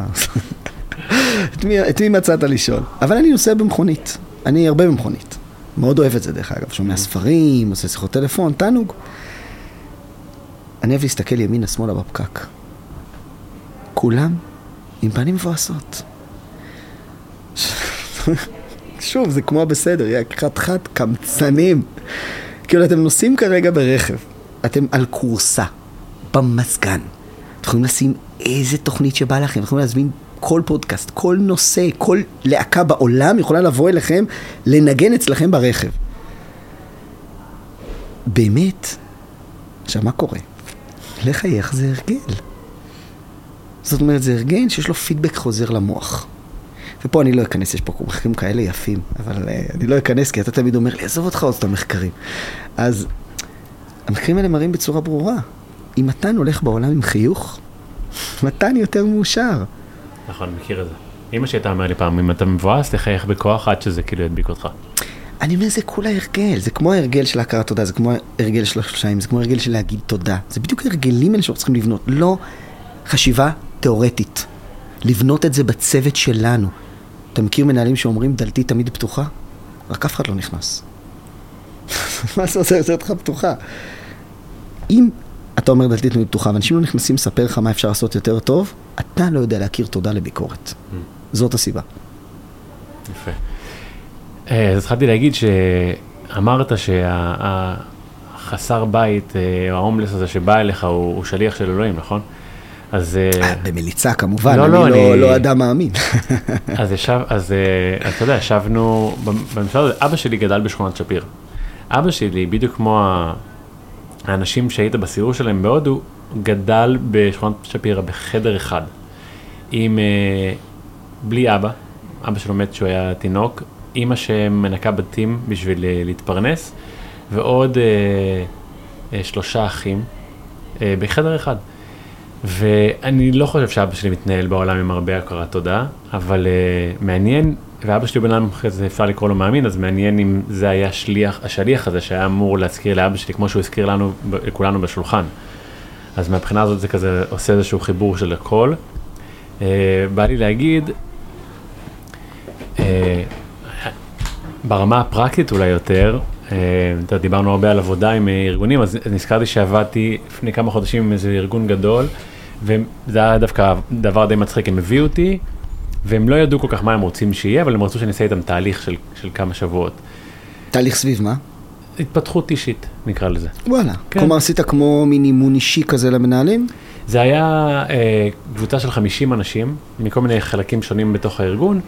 את מי מצאת לשאול? אבל אני נוסע במכונית. אני הרבה במכונית. מאוד אוהב את זה, דרך אגב. שומע ספרים, עושה שיחות טלפון, תענוג. אני אוהב להסתכל ימינה, שמאלה בפקק. כולם עם פנים מבואסות. שוב, זה כמו בסדר, חתיכת קמצנים. כאילו, אתם נוסעים כרגע ברכב. אתם על קורסה, במזגן. יכולים לשים איזה תוכנית שבא לכם, יכולים להזמין כל פודקאסט, כל נושא, כל להקה בעולם יכולה לבוא אליכם, לנגן אצלכם ברכב. באמת, עכשיו מה קורה? לחייך זה הרגל. זאת אומרת, זה הרגל שיש לו פידבק חוזר למוח. ופה אני לא אכנס, יש פה מחקרים כאלה יפים, אבל אני לא אכנס, כי אתה תמיד אומר לי, עזוב אותך עוד את המחקרים. אז המחקרים האלה מראים בצורה ברורה. אם מתן הולך בעולם עם חיוך, מתן יותר מאושר. נכון, מכיר את זה. אמא שהייתה אומר לי פעם, אם אתה מבואס, תחייך בכוח עד שזה כאילו ידביק אותך. אני אומר, זה כולה הרגל, זה כמו ההרגל של הכרת תודה, זה כמו הרגל של השלושים, זה כמו הרגל של להגיד תודה. זה בדיוק הרגלים האלה שאנחנו צריכים לבנות, לא חשיבה תיאורטית. לבנות את זה בצוות שלנו. אתה מכיר מנהלים שאומרים, דלתי תמיד פתוחה? רק אף אחד לא נכנס. מה זה עושה אותך פתוחה? אם אתה אומר דלתי תמיד פתוחה, ואנשים לא נכנסים לספר לך מה אפשר לעשות יותר טוב, אתה לא יודע להכיר תודה לביקורת. זאת הסיבה. יפה. אז התחלתי להגיד שאמרת שהחסר בית, ההומלס הזה שבא אליך, הוא שליח של אלוהים, נכון? אז... במליצה כמובן, אני לא אדם מאמין. אז אתה יודע, ישבנו במשרד הזה, אבא שלי גדל בשכונת שפיר. אבא שלי, בדיוק כמו האנשים שהיית בסיור שלהם בהודו, גדל בשכונת שפירא בחדר אחד. בלי אבא, אבא שלו מת שהוא היה תינוק, אמא שמנקה בתים בשביל להתפרנס, ועוד 3 אחים בחדר אחד. ואני לא חושב שאבא שלי מתנהל בעולם עם הרבה הכרת תודה, אבל מעניין, ואבא שלי בנם אחרי זה אפשר לקרוא לו מאמין, אז מעניין אם זה היה השליח הזה שהיה אמור להזכיר לאבא שלי, כמו שהוא הזכיר לנו, לכולנו בשולחן. אז מהבחינה הזאת זה כזה עושה איזשהו חיבור של הכל. בא לי להגיד, ברמה הפרקטית אולי יותר, דיברנו הרבה על עבודה עם ארגונים, אז נזכרתי שעבדתי לפני כמה חודשים עם איזה ארגון גדול, וזה היה דווקא דבר די מצחיק, הם הביאו אותי, והם לא ידעו כל כך מה הם רוצים שיהיה, אבל הם רצו שאני אעשה איתם תהליך של כמה שבועות. תהליך סביב מה? התפתחות אישית, נקרא לזה. וואלה. כן. כלומר, עשית כמו מין אימון אישי כזה למנהלים? זה היה קבוצה של 50 אנשים, מכל מיני חלקים שונים בתוך הארגון,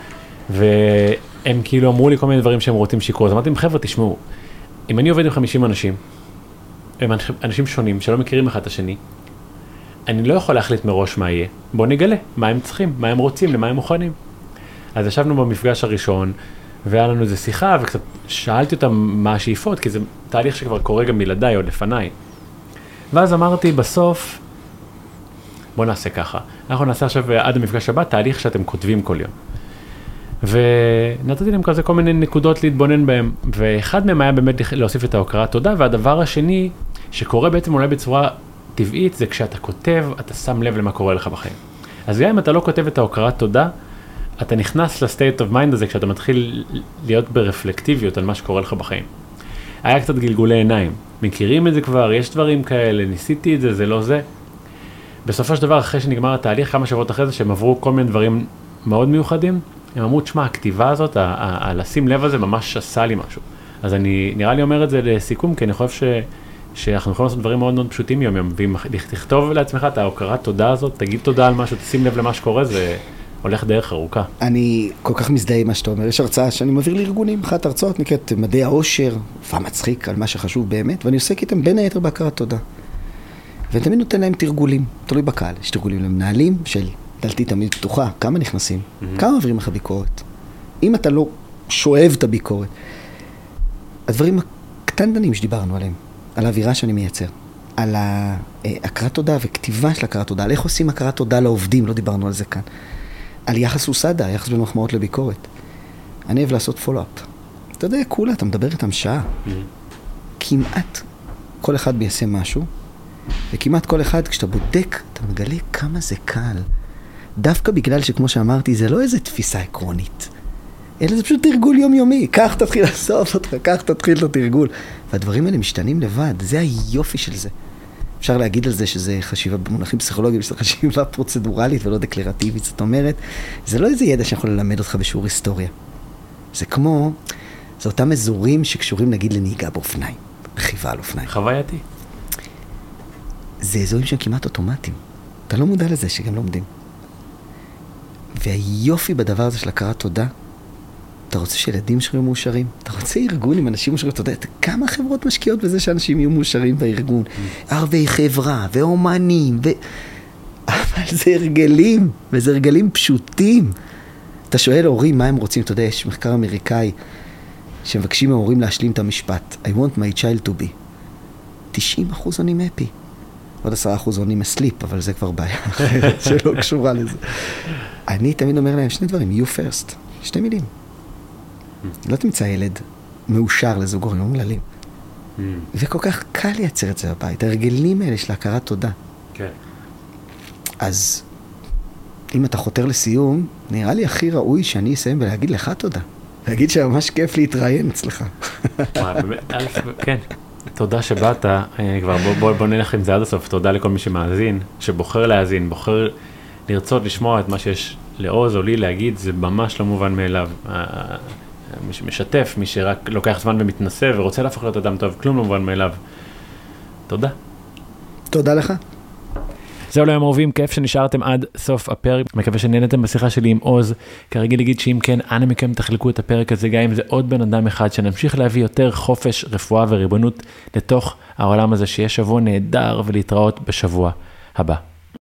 והם כאילו אמרו לי כל מיני דברים שהם רוצים שיקרו. אז אמרתי, חבר'ה, תשמעו, אם אני עובד עם 50 אנשים, הם אנשים שונים שלא מכירים אחד את השני, אני לא יכול להחליט מראש מה יהיה. בוא נגלה מה הם צריכים, מה הם רוצים, למה הם מוכנים. אז ישבנו במפגש הראשון, והיה לנו איזו שיחה, וקצת שאלתי אותם מה השאיפות, כי זה תהליך שכבר קורה גם בלעדיי או לפניי. ואז אמרתי בסוף, בוא נעשה ככה. אנחנו נעשה עכשיו עד המפגש הבא, תהליך שאתם כותבים כל יום. ונתתי להם כזה כל מיני נקודות להתבונן בהם, ואחד מהם היה באמת להוסיף את ההוקרת תודה, והדבר השני שקורה בעצם אולי בצורה טבעית, זה כשאתה כותב, אתה שם לב למה קורה לך בחיים. אז גם אם אתה לא כותב את ההוקרת תודה, אתה נכנס ל-state of mind הזה כשאתה מתחיל להיות ברפלקטיביות על מה שקורה לך בחיים. היה קצת גלגולי עיניים, מכירים את זה כבר, יש דברים כאלה, ניסיתי את זה, זה לא זה. בסופו של דבר, אחרי שנגמר התהליך, כמה שבועות אחרי זה, שהם עברו כל מיני דברים מאוד מיוחדים, הם אמרו, תשמע, הכתיבה הזאת, לשים לב הזה ממש עשה לי משהו. אז אני נראה לי אומר את זה לסיכום, כי אני חושב שאנחנו יכולים לעשות דברים מאוד מאוד פשוטים יום יום, ואם תכתוב לעצמך את ההוקרת תודה הזאת, תגיד תודה על משהו, תשים לב למה שקורה, זה הולך דרך ארוכה. אני כל כך מזדהה מה שאתה אומר, יש הרצאה שאני מעביר לארגונים, אחת הרצאות נקראת מדעי העושר, ומצחיק על מה שחשוב באמת, ואני עוסק איתם בין היתר בהכרת תודה. ואני תמיד נותן להם תרגולים, תלוי בקהל, יש תרגולים למנהלים של דלתי תמיד פתוחה, כמה נכנסים, כמה עוברים לך ביקורת. אם אתה לא שואב את הביקורת, הדברים הקטנטנים שדיברנו עליהם, על האווירה שאני מייצר, על הכרת תודה וכתיבה של הכרת תודה, על איך עושים הכרת תודה לעובדים, לא דיברנו על זה כאן, על יחס וסדה, יחס בין מחמאות לביקורת. אני אוהב לעשות פולו-אפ. אתה יודע, כולה, אתה מדבר איתם שעה. כמעט כל אחד מיישם משהו, וכמעט כל אחד, כשאתה בודק, אתה מגלה כמה זה קל. דווקא בגלל שכמו שאמרתי, זה לא איזו תפיסה עקרונית. אלא זה פשוט תרגול יומיומי. כך תתחיל לאסוף אותך, כך תתחיל את התרגול. והדברים האלה משתנים לבד. זה היופי של זה. אפשר להגיד על זה שזה חשיבה במונחים פסיכולוגיים, שזה חשיבה פרוצדורלית ולא דקלרטיבית. זאת אומרת, זה לא איזה ידע שיכול ללמד אותך בשיעור היסטוריה. זה כמו, זה אותם אזורים שקשורים נגיד לנהיגה באופניים, רכיבה על אופניים. חווייתי. זה אזורים שהם כמעט אוטומטיים. אתה לא מודע לזה שגם לומדים. והיופי בדבר הזה של הכרת תודה, אתה רוצה שילדים שלך יהיו מאושרים? אתה רוצה ארגון עם אנשים מאושרים? אתה יודע, כמה חברות משקיעות בזה שאנשים יהיו מאושרים בארגון? ערבי חברה ואומנים, אבל זה הרגלים, וזה הרגלים פשוטים. אתה שואל ההורים מה הם רוצים, אתה יודע, יש מחקר אמריקאי שמבקשים מההורים להשלים את המשפט. I want my child to be. 90% עונים happy. עוד 10% עונים asleep, אבל זה כבר בעיה אחרת שלא קשורה לזה. אני תמיד אומר להם שני דברים, you first, שתי מילים. לא תמצא ילד מאושר לזוג הורים אומללים. וכל כך קל לייצר את זה בבית. הרגלים האלה של הכרת תודה. כן. אז אם אתה חותר לסיום, נראה לי הכי ראוי שאני אסיים ולהגיד לך תודה. להגיד שממש כיף להתראיין אצלך. כן. תודה שבאת, כבר בוא נלך עם זה עד הסוף, תודה לכל מי שמאזין, שבוחר להאזין, בוחר לרצות לשמוע את מה שיש לעוז או לי להגיד, זה ממש לא מובן מאליו. מי שמשתף, מי שרק לוקח זמן ומתנסה ורוצה להפוך להיות אדם טוב, כלום לא מובן מאליו. תודה. תודה לך. זהו ליום אהובים, כיף שנשארתם עד סוף הפרק, מקווה שנהנתם בשיחה שלי עם עוז, כרגיל להגיד שאם כן, אנא מכם תחלקו את הפרק הזה, גם אם זה עוד בן אדם אחד, שנמשיך להביא יותר חופש, רפואה וריבונות לתוך העולם הזה, שיהיה שבוע נהדר ולהתראות בשבוע הבא.